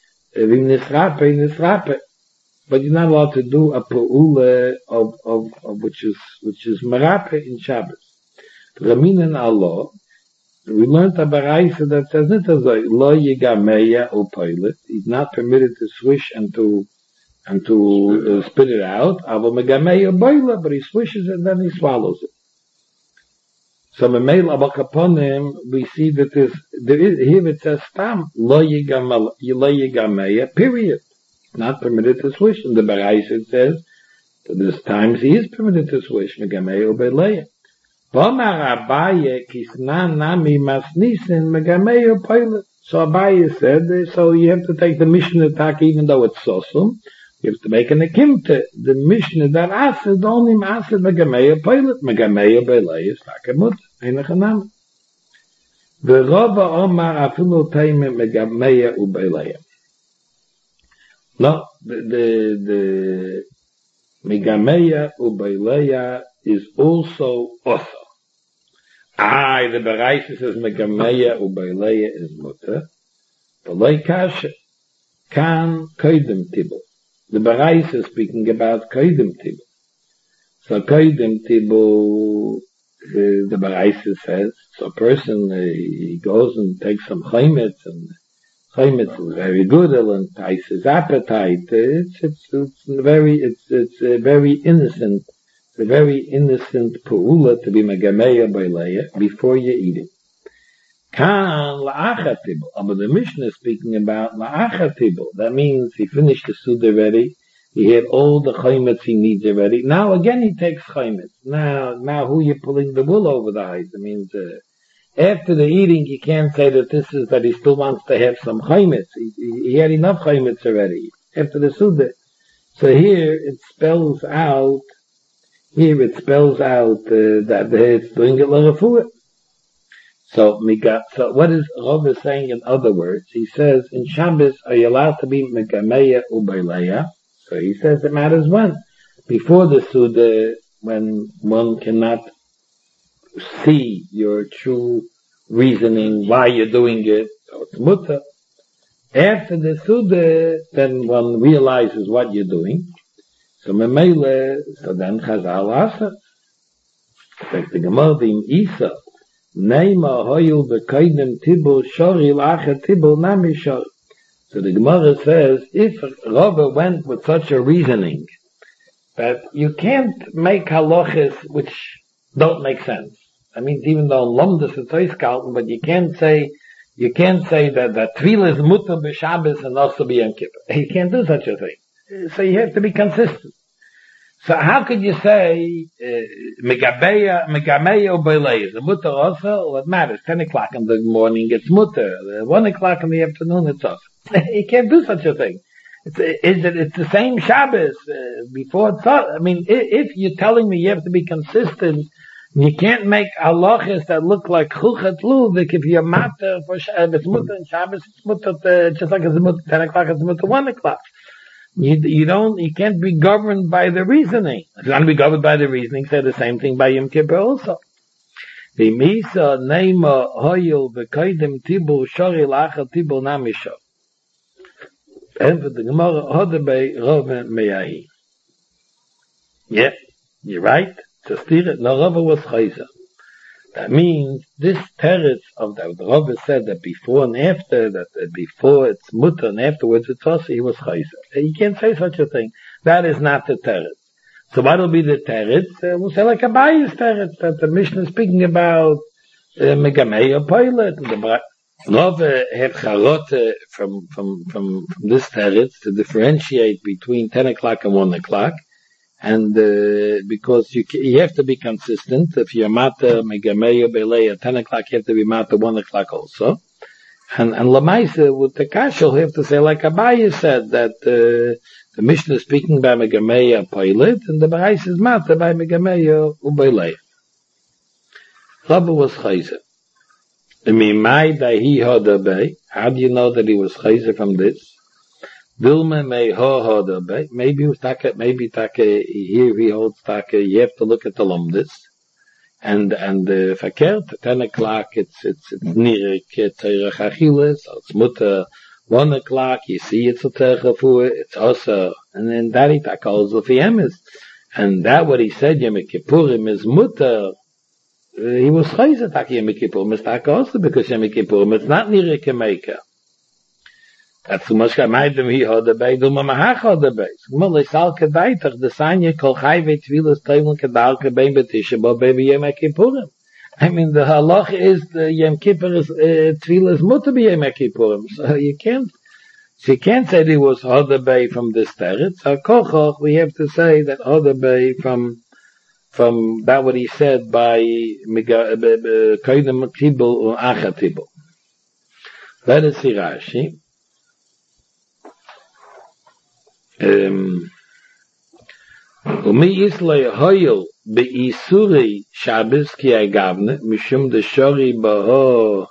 but you're not allowed to do a pa'ula of which is marape in Shabbos. Ramin and Allah, we learned a baraisa that says lo yigameya or pilot. He's not permitted to swish and to spit it out. But he swishes it and then he swallows it. So we see that there is here it says stam lo yigameya, period. Not permitted to swish. In the Barais it says that there's times he is permitted to swish. Megameya ubeleya. V'amar Abaye kisnan nami masnisin megameya pilot. So Abaye said, so you have to take the Mishnah tak even though it's sosum. You have to make an akimta. The Mishnah that asked only asked megameya pilot, megameya ubeleya is takamut. Einachanam. The Rava Omar afilu teime megameya ubeleya. No, the megameya ubeleya is also osa. The Barais says megameya ubeleya is mutter. Belay kasha kan koidem tibel. The Barais is speaking about koidem tibel. So koidem tibel, the Barais says, so a person he goes and takes some chaymetz, and chaymetz is very good, it'll entice his appetite. It's a very innocent pu'ula to be megameya b'leya before you eat it. Kan la'achatibel, but the Mishnah is speaking about la'achatibel. That means he finished the suda already. He had all the chaymetz he needs already. Now again he takes chaymetz. Now who you pulling the wool over the eyes? It means after the eating you can't say that he still wants to have some chaymetz. He had enough chaymetz already after the suda. So here it spells out that it's doing it l'refuah. So what is Rav is saying in other words? He says, in Shabbos, are you allowed to be Megameya Ubeileya? So he says it matters when. Before the Suda, when one cannot see your true reasoning, why you're doing it, so it's mutter. After the Suda, then one realizes what you're doing. So Memele, so then Chazal asks, like the Gemara in Isa, Neima hoyul b'kaidem tibul shori l'achar tibul nami shori. So the Gemara says, if Rava went with such a reasoning, that you can't make halachas which don't make sense. I mean, even though Lomdus is Toiskalten, but you can't say that Tefillah is mutter b'Shabbos and also b'Yom Kippur. You can't do such a thing. So you have to be consistent. So how could you say Megameya Ubeileya? The mutter also, what matters? 10 o'clock in the morning it's mutter. 1 o'clock in the afternoon it's also. You can't do such a thing. It's the same Shabbos before it's all. I mean, if you're telling me you have to be consistent, you can't make halachas that look like chuchat luvik. If you're matter for it's mutter and Shabbos, it's mutter just like it's mutter 10 o'clock, it's mutter 1 o'clock. You can't be governed by the reasoning. If you want to be governed by the reasoning, say the same thing by Yom Kippur also. The Misa Neima Hoyel V'Kaidem Tibul Shori L'Achar Tibul Nami Shor. And for the Gemara, Hodebei Rove Meyahi. Yeah, you're right. To steer it, no Rove was Chayzer. That means this teretz of the Rove said that before and after, that before it's mutter and afterwards it's also, he was Chayzer. You can't say such a thing. That is not the teretz. So what will be the teretz? We'll say like a bias teretz that the Mishnah is speaking about Megameya Pilot. Rove had charote from this teretz to differentiate between 10 o'clock and 1 o'clock. And because you have to be consistent. If you're mata Megameya Ubeileya at 10 o'clock, you have to be mata 1 o'clock also. And Lamaisa with the Kashal, you have to say like Abaye said that the Mishnah is speaking by Megameya Pilot, and the Barais is mata by Megameya Ubeileya. Rabbi was Chayzer. How do you know that he was Chayzer from this? Maybe he was here he holds taka, you have to look at the Lomdus. And verkehrt, 10 o'clock, it's nirik, it's Achiles, it's mutter, 1 o'clock, you see it's a terchafu, it's also, and then that he taka also fiyemis. And that what he said, Yom Kippurim is mutter, he was chayzer taka Yom Kippurim is taka also, because Yom Kippurim it's not nirik Kemaker. That's so much gemeidem hi hat dabei, du ma mach hat dabei. Mal ich sag weiter, de sanje kol chayve twilas teilen kedalke beim betische, but baby Yom Kippurim. I mean, the halach is the Yom Kippur is twilas mutter be Yom Kippurim. So you can't say that he was Hodabay from this teretz. So kochoch, we have to say that Hodabay from that what he said by Koidem Tibul or Acha Tibul. Let us see Rashi. Umi Islay Hoyel Be'isuri Shabbos Ki Agavne Mishum de Shori Baho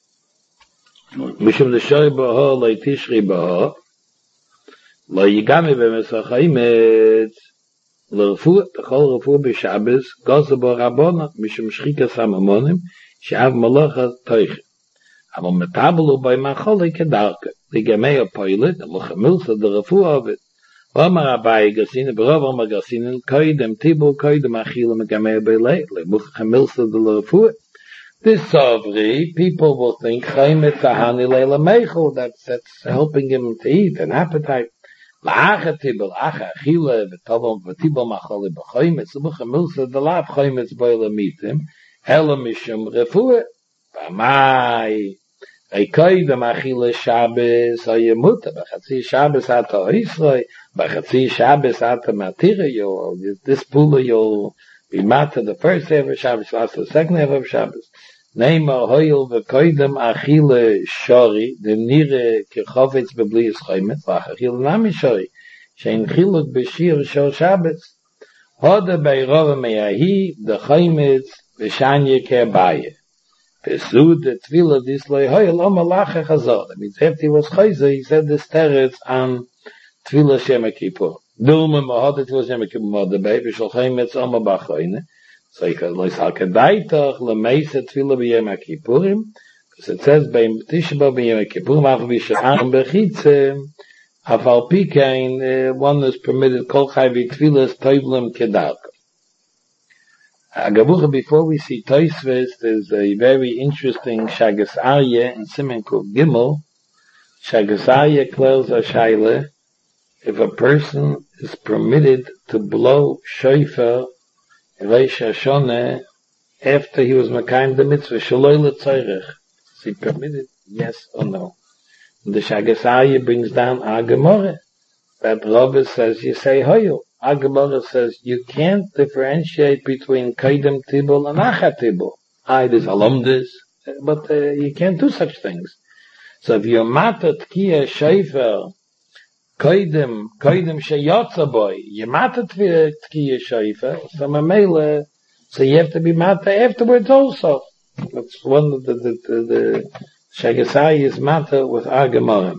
Lai Tishri Baho Lai Yigami B'Mesachaimet L'Refu T'chol Refu B'Shabbos Goza Bo Rabona Mishum Shchika Samamonim She'av Malacha Toich Amo Metabelu By Macholi Kedarka L'Gamei Apoilet L'Chamilsa De Refu Ovid Omar Abaye Gasine, Berov Omar Gasine, Koidem Tibul, Koidem Achila Megamei Ubeileya, Lemuchamilsa de L'Refuah. This Sovri, people will think Chaimet Tahani Leila Meichel, that's helping him to eat, an appetite. La'acha Tibul, Acha Achila, V'tolom V'tibul Macholi B'choimet, Lemuchamilsa de Lav Choimet Boila Mitim, Ela Mishum Refuah. Bamai. Koidem Achila Shabbos, Oyemuta, B'chatzi Shabbos Ata Oisroi, B'chatzi Shabbos Ata Matira, this pula you'll be mata the first half of Shabbos, last the second half of Shabbos. Neima Hoyel V'koidem Achila Shori, the Nire Kechovetz B'blius Choimet, V'achila Nami Shori, Shein Chiluk B'shir Shor Shabbos. Hoda Be'rova Meyahi, the Choimet, V'shanye Ke'abaye. Pesud the Tvila this loy hoyel Omalacha Chazor. That means after he was Chayzer, he said the teretz on Tvila Shem Kippur. Dilma Mahad Tvila Shem Kippur Mahadabay B'Sholchem Etz Oma B'Achayne. So he said, Lois HaKadaitach L'Meisa Tvila B'Yem Kippurim. Because it says B'Yem Tishba B'Yem Kippurim Ach B'Sha'am B'Chitze Afal Pikein one is permitted Kol Chai V'Tvilas Toivlim Kedarka. Agabucha, before we see Tosfos, there's a very interesting Shagas Aryeh in Siman Kuf Gimel. Shagas Aryeh clears a shaila if a person is permitted to blow shofar Rosh Hashanah after he was Mekayim the mitzvah Shaloi L'Tzorech. Is he permitted? Yes or no? And the Shagas Aryeh brings down a Gemara that Rabbi says you say Hoyo. Gemara says you can't differentiate between Kaidem Tibul and Achat Tibul. There's alumdus, but you can't do such things. So if you're matat Tkiya Shofar, Kaidem Sheyotza Boy, you matat Tkiya Shofar, so you have to be matat afterwards also. That's one of the Shagasai is matat with Gemara.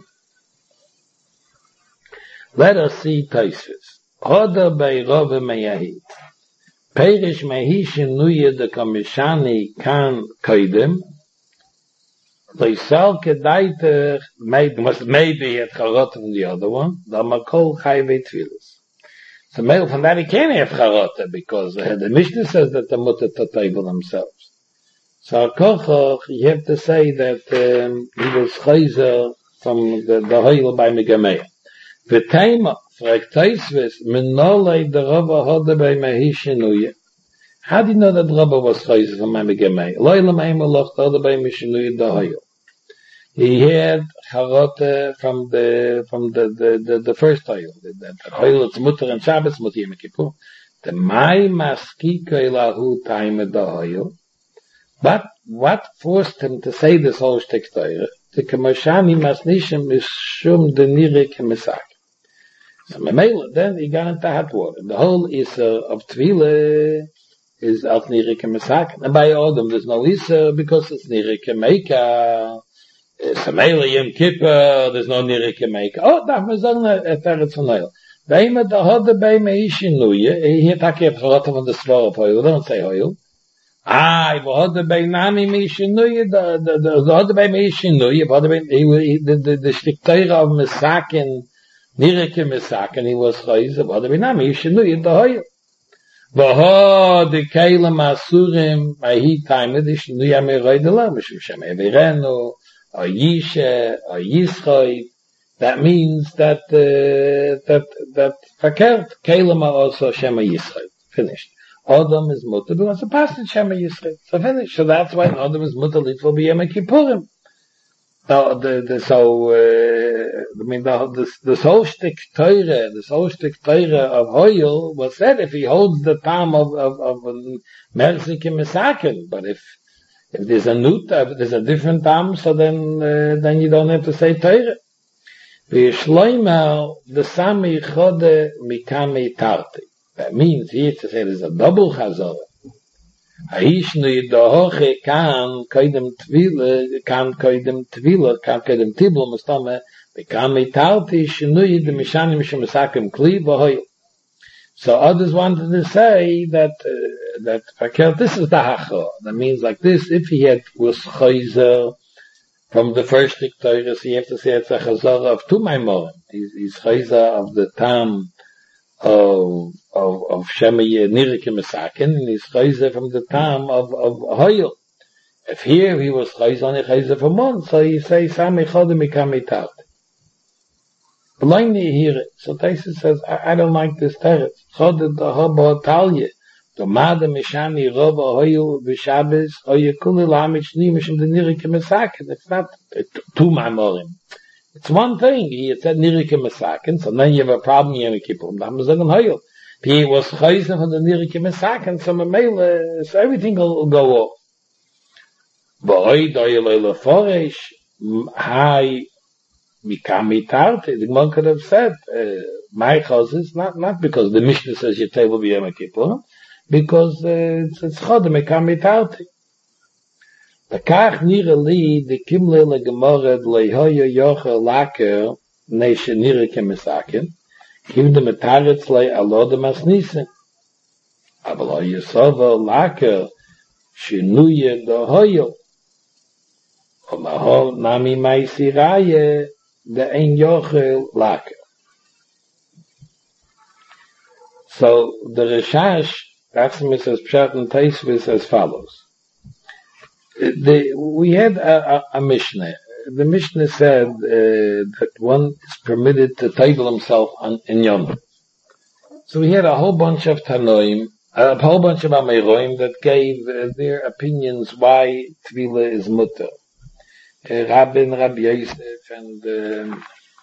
Let us see Tosfos. Hoda bei Rove Meyahid. Perish Mehishin Nuye de Kamishani kan Koidem. Loisal Kedaiter, maybe at Charot from the other one, the Makol Chayve Tfilis. So maybe from that he can't have Charot, because the Mishnah says that the Mutter Tatayvel themselves. So Kochoch, you have to say that he was Chayzer from the Hoyle by Megameya. V'teima, fragt Tosfos, Menolei the Rabba Hoda bei Mehishinuye. How do you know that Rabba was Chayzer from Megameya? Loilam Eimelach Hoda bei Mehishinuye the Hoyle. He had Charot from the first Hoyle. The Hoyle it's Mutter and Shabbos, Mutter Yom Kippur. The Mai Maskika Ilahu Taime the Hoyle. But what forced him to say this whole shtick Torah? The Kamashani Masnishim is Shum de Nire Kemesak. So then he got into hot water. The whole Isser of Tvila is Al Nire Kemesak. And by Odom there's no Isser because it's Nire Kemeka. Samela Yom Kippur, there's no Nire Kemeka. Oh, that was on a Teretz V'Noel. Veima the Hoda Bei Meishinuye, he had Takef Charot from the Svar of Hoyle, don't say Hoyle. The Beinami Meishinuye, the Hoda Bei Meishinuye, the Shtikteira of Mesakin, Nireke Mesakin, he was Chayzer, Hoda Beinami Meishinuye, the Hoyle. Vaho, the Keilam Asurim, Mahi Time, the Shinuye Amiroi de La, Mishum Shem Everenu, or Yishe, or Yisroy. That means that Fakert, Keilam also Shema Yisroy. Finished. Adam is mutter because the passage Shema Yisrael. So finished. So that's why Adam is mutter little b'Yom Kippurim. Now, this whole shtick Torah of Hoyle was said if he holds the palm of Mersik Mesakin. But if there's a if there's a different palm, so then you don't have to say Torah. V'yishloimel the Sami Chode Mikami Tarti. That means here to say there's a double chazorah. Haishnu yidohoche kan koidem tibul mustame bekam italti shnu yid mishanim shemesakim kli v'hoy. So others wanted to say that this is the hacha. That means like this: if he was chayzer from the first Torah, so you have to say it's a chazorah of two maimorim. He's chayzer of the tam of Shema Nirike Mesakin, and he's chayzer from the time of Hoyle. If here he was chayzer from one, so you say Sami Chodem Mikamitat. Blindly hear it. So Tosfos says, I don't like this teretz. Chodem the Haba Talye, the Mada Mishani Rova Hoyle B'Shabbos Hoye Kuli Lamich Nimishim the Nirike Mesakin. It's not two maimorim. It's one thing. He said Nirike Mesakin, so then you have a problem Yom Kippur. If he was chayzer from the Nirike Mesakin, so everything will go off. The Gemara could have said, my chazis, not because the Mishnah says your table be Yom Kippur, because it's chod mekam mitarti. Kach nire li de kimle le gemored le hoye yoche laker neshe nire kemisaken kim de metaretz le alode masnisen aber hoye sova laker shinuye de hoye Omaho nami maisi raye de ein yoche laker. So the Rishash Ratzmis as Pshat and Taisvis as follows. We had a Mishnah. The Mishnah said that one is permitted to table himself in Yom. So we had a whole bunch of Tanoim, a whole bunch of Ameroim that gave their opinions why Tvila is mutter. Rabbi Yosef and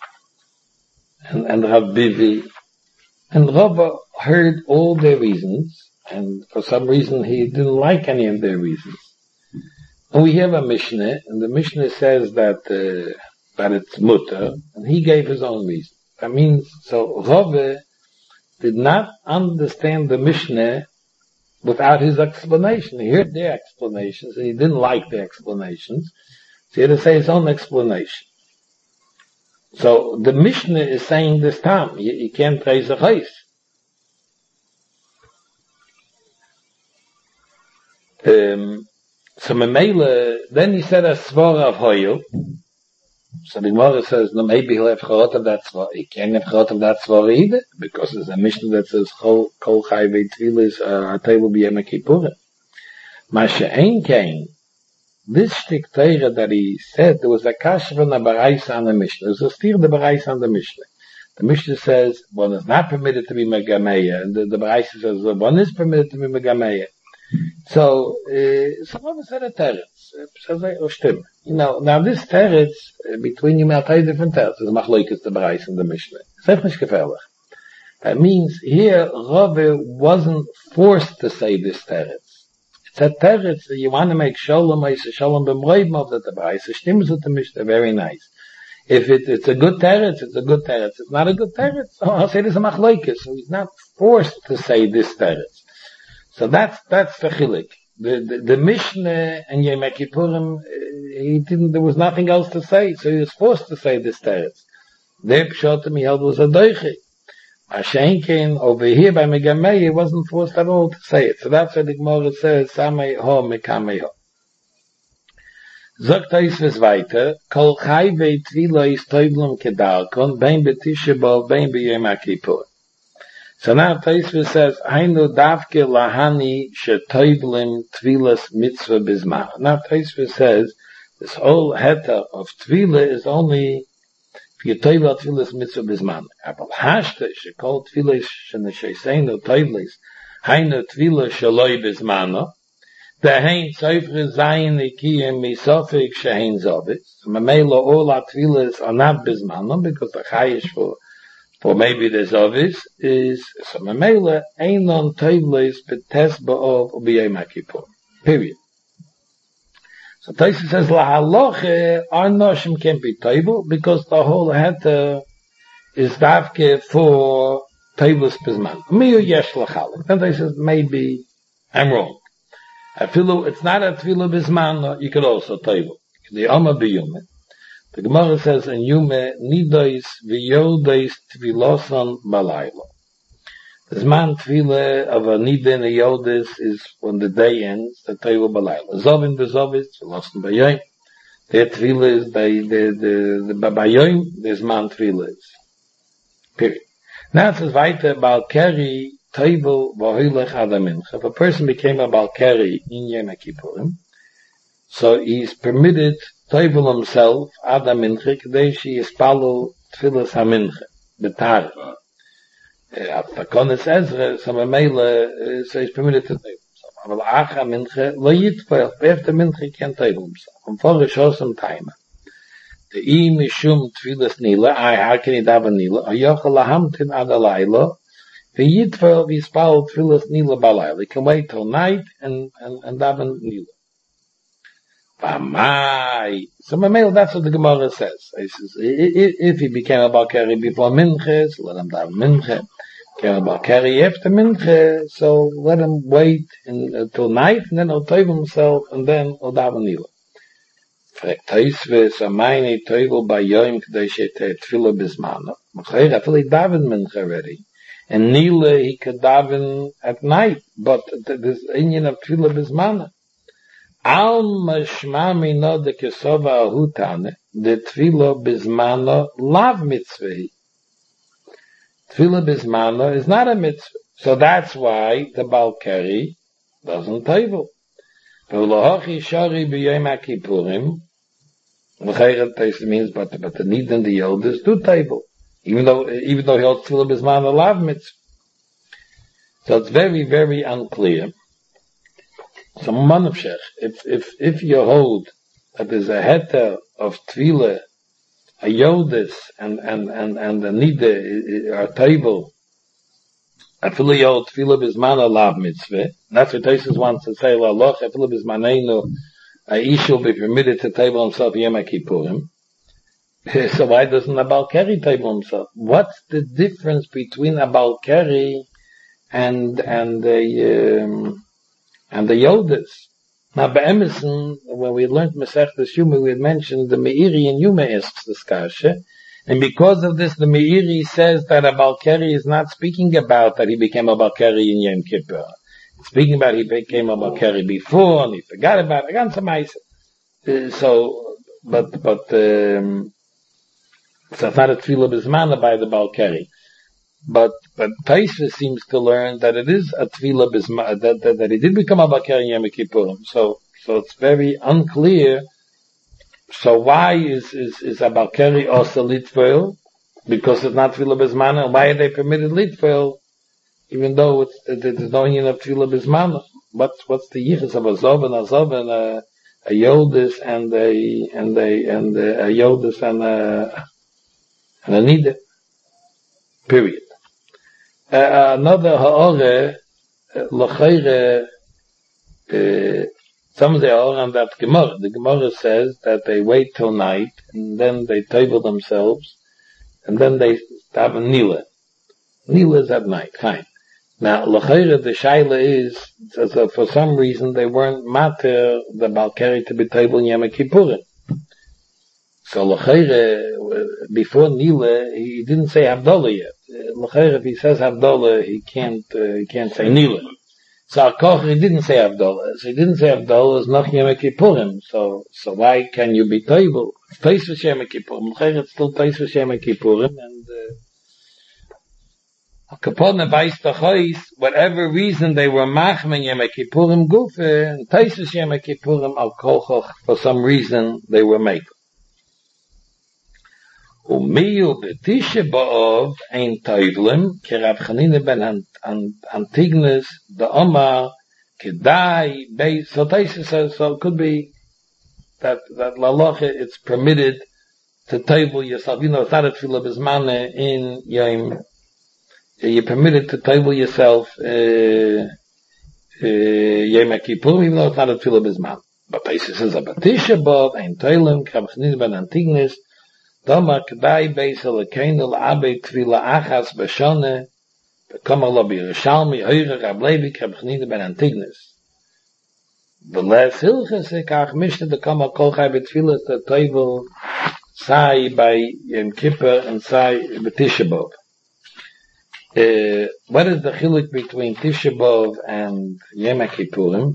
Rab Bivi. And Rava heard all their reasons, and for some reason he didn't like any of their reasons. And we have a Mishnah, and the Mishnah says that it's mutter, and he gave his own reason. That means, so Rava did not understand the Mishnah without his explanation. He heard their explanations, and he didn't like their explanations, so he had to say his own explanation. So the Mishnah is saying this time, you can't raise a chayes. So Memele, then he said a svara of Hoyel. So the Gemara says, no, maybe he'll have chorot of that svara. He can't have chorot of that svara either, because there's a Mishnah that says, Kol chai v'tfilis atayvu b'yem kippurim. Masha ein kain. This shtik Torah that he said, there was a kasha from the Baraisa on the Mishnah. There was a steer the Baraisa on the Mishnah. The Mishnah says one is not permitted to be Megameya, and the Baraisa says one is permitted to be Megameya. So, some of us had a teretz. Now this teretz, between you may have different teretz. There's Machloikes, the Baraisa and the Mishnah. It's nicht gefährlich. That means here, Rava wasn't forced to say this teretz. It's a teretz, you want to make shalom, I say shalom b'mroib of the Baraisa, stimms with the Mishnah, very nice. If it's a good teretz, it's a good teretz. It's not a good teretz, I'll say this a Machloikes. So he's not forced to say this teretz. So that's the chilik. The Mishnah and Yom Kippurim, there was nothing else to say, so he was forced to say this teretz. Their pshatim he held was a doichi. Ashenkin over here by Megamei, he wasn't forced at all to say it. So that's why the Gemara says, Samei ho mekamei ho. Zogt Eisves weiter, Kol chai vei tvila is toiblum kedarkon, bein betisha b'ov, bein b'yom Kippurim. So now Taisva says, Hainu davke lahani shetoiblim tvilas mitzvah bizmah. Now Taisva says, this whole heta of tvila is only Yetoiva tvilas mitzvah bizman. Apal hashta shekol tvilas shenesheseinu toivlis hainu tvila shaloi bizmano dehein tzofre zayin ikiyem misofik shehein zovis. So mamela all our tvilas are not bizmano because the chayish for maybe the zovis is so mamela einon toivlis betes ba'ov ubiyem kippur. Period. So Taisa says, lahaloche, our noshim can't be table, because the whole heta is davke for tables bizman. Miyu yesh lachalik. Then Taisa says, maybe I'm wrong. It's not a tefillah bizman, you could also table. The Oma b'yume. The Gemara says, in yume, nidois v'yodeis tfilosan balaylo. The Zman Tefillah of a Nida and a Yodis is when the day ends, the Tefillah Balayla. Zovin Bezovis, Velosten Bayoim. Their Tefillah is the Bayoim, the Zman Tefillah is. Period. Now it says weiter, Balkari, Tefillah, Vahilech Adamincha. If a person became a Balkari in Yom Kippurim, so he's permitted Tefillah himself, Adamincha, Kadeshi, Yispalo, Tefillah Samincha, Betar. Takonis Ezra, so Mamela says permitted to table himself. But Acha Minche, lo yitfel, after Minche can't table himself. From for some time. The I mishum tfilas nila, how can he daven nila? Ayochel lahamtin adalaylo, the yitfel vispal tfilas nila balaylo. He can wait till night and daven nila. Vamai. So Mamela, that's what the Gemara says. He says, if he became a Balkari before Minche, so let him daven Minche. Carry after minche, so let him wait until night, and then he'll tave himself, and then he'll daven nila. Fragt Teisves, meine Teufel bei Yom K'day Tefillah Bismana. Machayr, I feel he daven mincha already. And Nile, he could daven at night, but this Indian of Tefillah Bismana. Al mashmami no de kesova ahutane, de Tefillah Bismana lav mitzvahi. Tefillah Bismana is not a mitzvah. So that's why the Balkari doesn't table. V'lohachi shari b'yom HaKippurim, L'chayret means, but the need and the elders do table. Even though he holds Tefillah Bismana lav mitzvah. So it's very, very unclear. So manavshech, if you hold that there's a heter of Tefillah, a Yodis, and the Nida are table, a Tefillah Bismana lav mitzvah, that's what Tosis wants to say, La'aloch, a Tefillah Bismanenu, a Ish will be permitted to table himself Yom Kippurim. So why doesn't a Balkari table himself? What's the difference between a Balkari and the Yodis? Now, by Emerson, when we learned Masechtas Yuma, we had mentioned the Meiri and Yuma asks this kasha, and because of this, the Meiri says that a Balkari is not speaking about that he became a Balkari in Yom Kippur. It's speaking about he became a Balkari before, and he forgot about it. So it's not a Tefillah Bismana by the Balkari. But Taisva seems to learn that it is a Tefillah Bismana, that he did become a Balkari in Yom Kippurim. So it's very unclear. So why is a Balkari also Litfil? Because it's not Tefillah Bismana. Why are they permitted Litfil? Even though there's no union of Tefillah Bismana. What's the yichus of a Zov and a Yodis and a Yodis and a Nida? Period. Another ha'ore, l'chayre, some of the ha'ore on that Gemara. The Gemara says that they wait till night, and then they table themselves, and then they have a Nila. Nila is at night, fine. Now, l'chayre, the shaila is, so for some reason, they weren't matter the Balkari to be tabled in Yom Kippurim. So l'chayre, before Nila, he didn't say Havdalah yet. L'chayre, if he says Havdalah, he can't say Nila. So Al-Koch, he didn't say Havdalah. So he didn't say Havdalah is not Yom Kippurim. So why can you be table? It's Taisvus Yom Kippurim. L'chayre, it's still Taisvus Yom Kippurim, and Kapone weiß doch heis, whatever reason they were machmen Yom Kippurim gufe, and Taisvus Yom Kippurim Al-Koch, for some reason, they were making. Umiyu betishe ba'ov ein toivlim, ke Rav Chanina ben Antignes, the Omar, kedai, beis, so Taisa says, so it could be that laloche, it's permitted to table yourself. You know, it's not a Tefillah Bismana in Yom, you're permitted to table yourself, Yom Kippur, even though it's not a Tefillah Bismana. But Taisa says, betishe ba'ov ein toivlim, ke Rav Chanina ben Antignes, Doma kedai beisel kenel abe tvila achas beshone bekommer lo birushalmi heure rablevi krebchnide ben Antignes. The last hilches ekach mishne the kama kolchai betfilas the teuvel sai by Yom Kippur and sai betisha b'av. What is the chiluk between Tisha B'av and Yom Kippurim?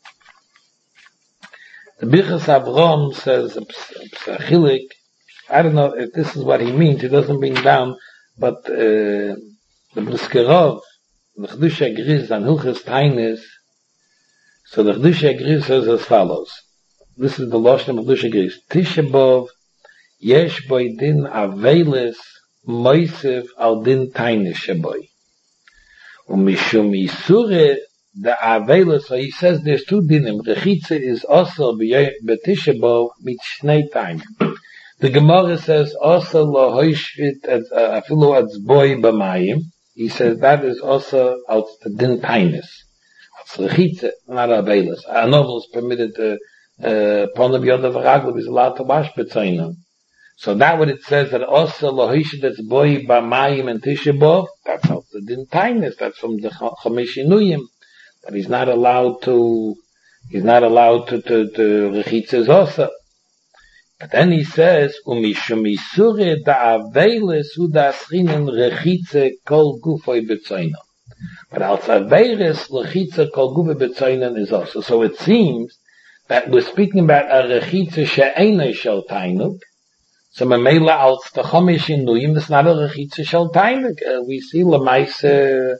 The Birchas Avram says a chiluk. I don't know if this is what he means. He doesn't bring down, but the Briskerov, the Chedusha Gris and Hilchas Tainis. So the Chedusha Gris says as follows. This is the Lashon of Chedusha Gris. Tisha B'av yesh boi din avelis moisev al din Tainis sheboi. Umishum isure the avelis. So he says there's two dinim. Rechitze is also betisha B'av mit shnei Tainis. The Gemara says also lo hoishvit afilu atzboi b'mayim. He says that is also out the din tainis. It's lechitze, not avelis. A novel is permitted to ponim yoda v'raglav is allowed to wash b'tzainim. So that what it says that also lo hoishvit atzboi b'mayim and Tisha B'av, that's out the din tainis. That's from the Chamesh Inuyim. That he's not allowed to rechitze also. But then he says, Umishumisure da aveles hu da schinen rechitze kol gufoi bezoina. But als aveles rechitze kol gufoi bezoina is also. So it seems that we're speaking about a rechitze she'ene shel tainuk. So memela als the chomish in Nuyim, it's not a rechitze shel tainuk. We see lemaise,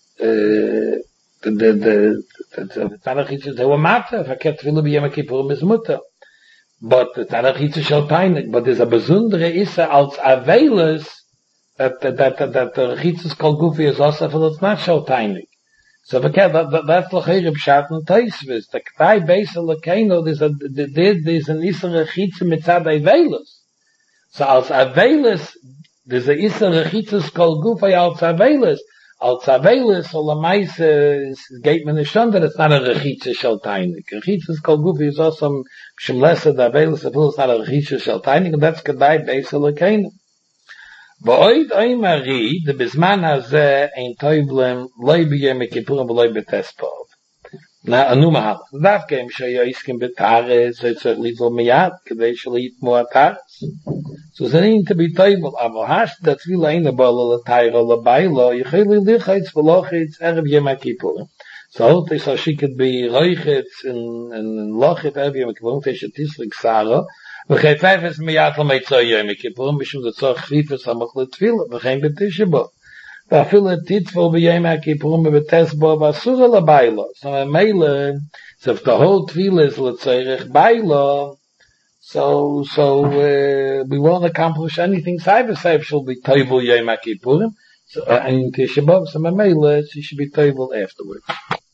the Tanachitze they were matter. If I kept tefillah b'yom kippurim is mutter. But the Tanachitze shel tainik. But there's a besondere issa als aveles that the Rechitzes kol gufi is also for it's not shel tainik. So that's l'cheir b'shat and teisvis. The k'tai beisel l'keino there's an issa Rechitze mitzad aveles. So als aveles there's a issa Rechitzes kol gufi als aveles. Als Avelis or Lamaise geht man nicht schon, that it's not a Rechitze shel tainik. Rechitze kol gufi is also Shem lesser the Avelis of it's not a Rechitze shel tainik, and that's Kedai Beisel Lekeinu. V'oid oimari, the Bisman hazeh ein toivlem loy b'yom kippurim v'loy b'tespov. Now, anu mahal. Dav kem sheyoiskim b'tares, so it's a little miyad, kedei shel eat more tares. So it's need to be toivel, aber hast that will eine bolle l'tayro l'baylo, yicheli lichitz v'lochitz erev yom kippurim. So halt is as she could be roichitz and lochit erev yom kippurim, teshe tislik sara, v'chei fefes miyad l'meitzoi yom kippurim, b'shum the tzor chifes amach l'tfila, v'chein b'tisha bo. V'afil titfol b'yom kippurim b'tesbo v'asura l'baylo. So a meile, so if the whole tfila is l'tzoirich baylo, So we won't accomplish anything. Cyber shall be toivel Yom Kippurim. So, and Tisha B'Av, so Mamela, she should be toivel afterwards.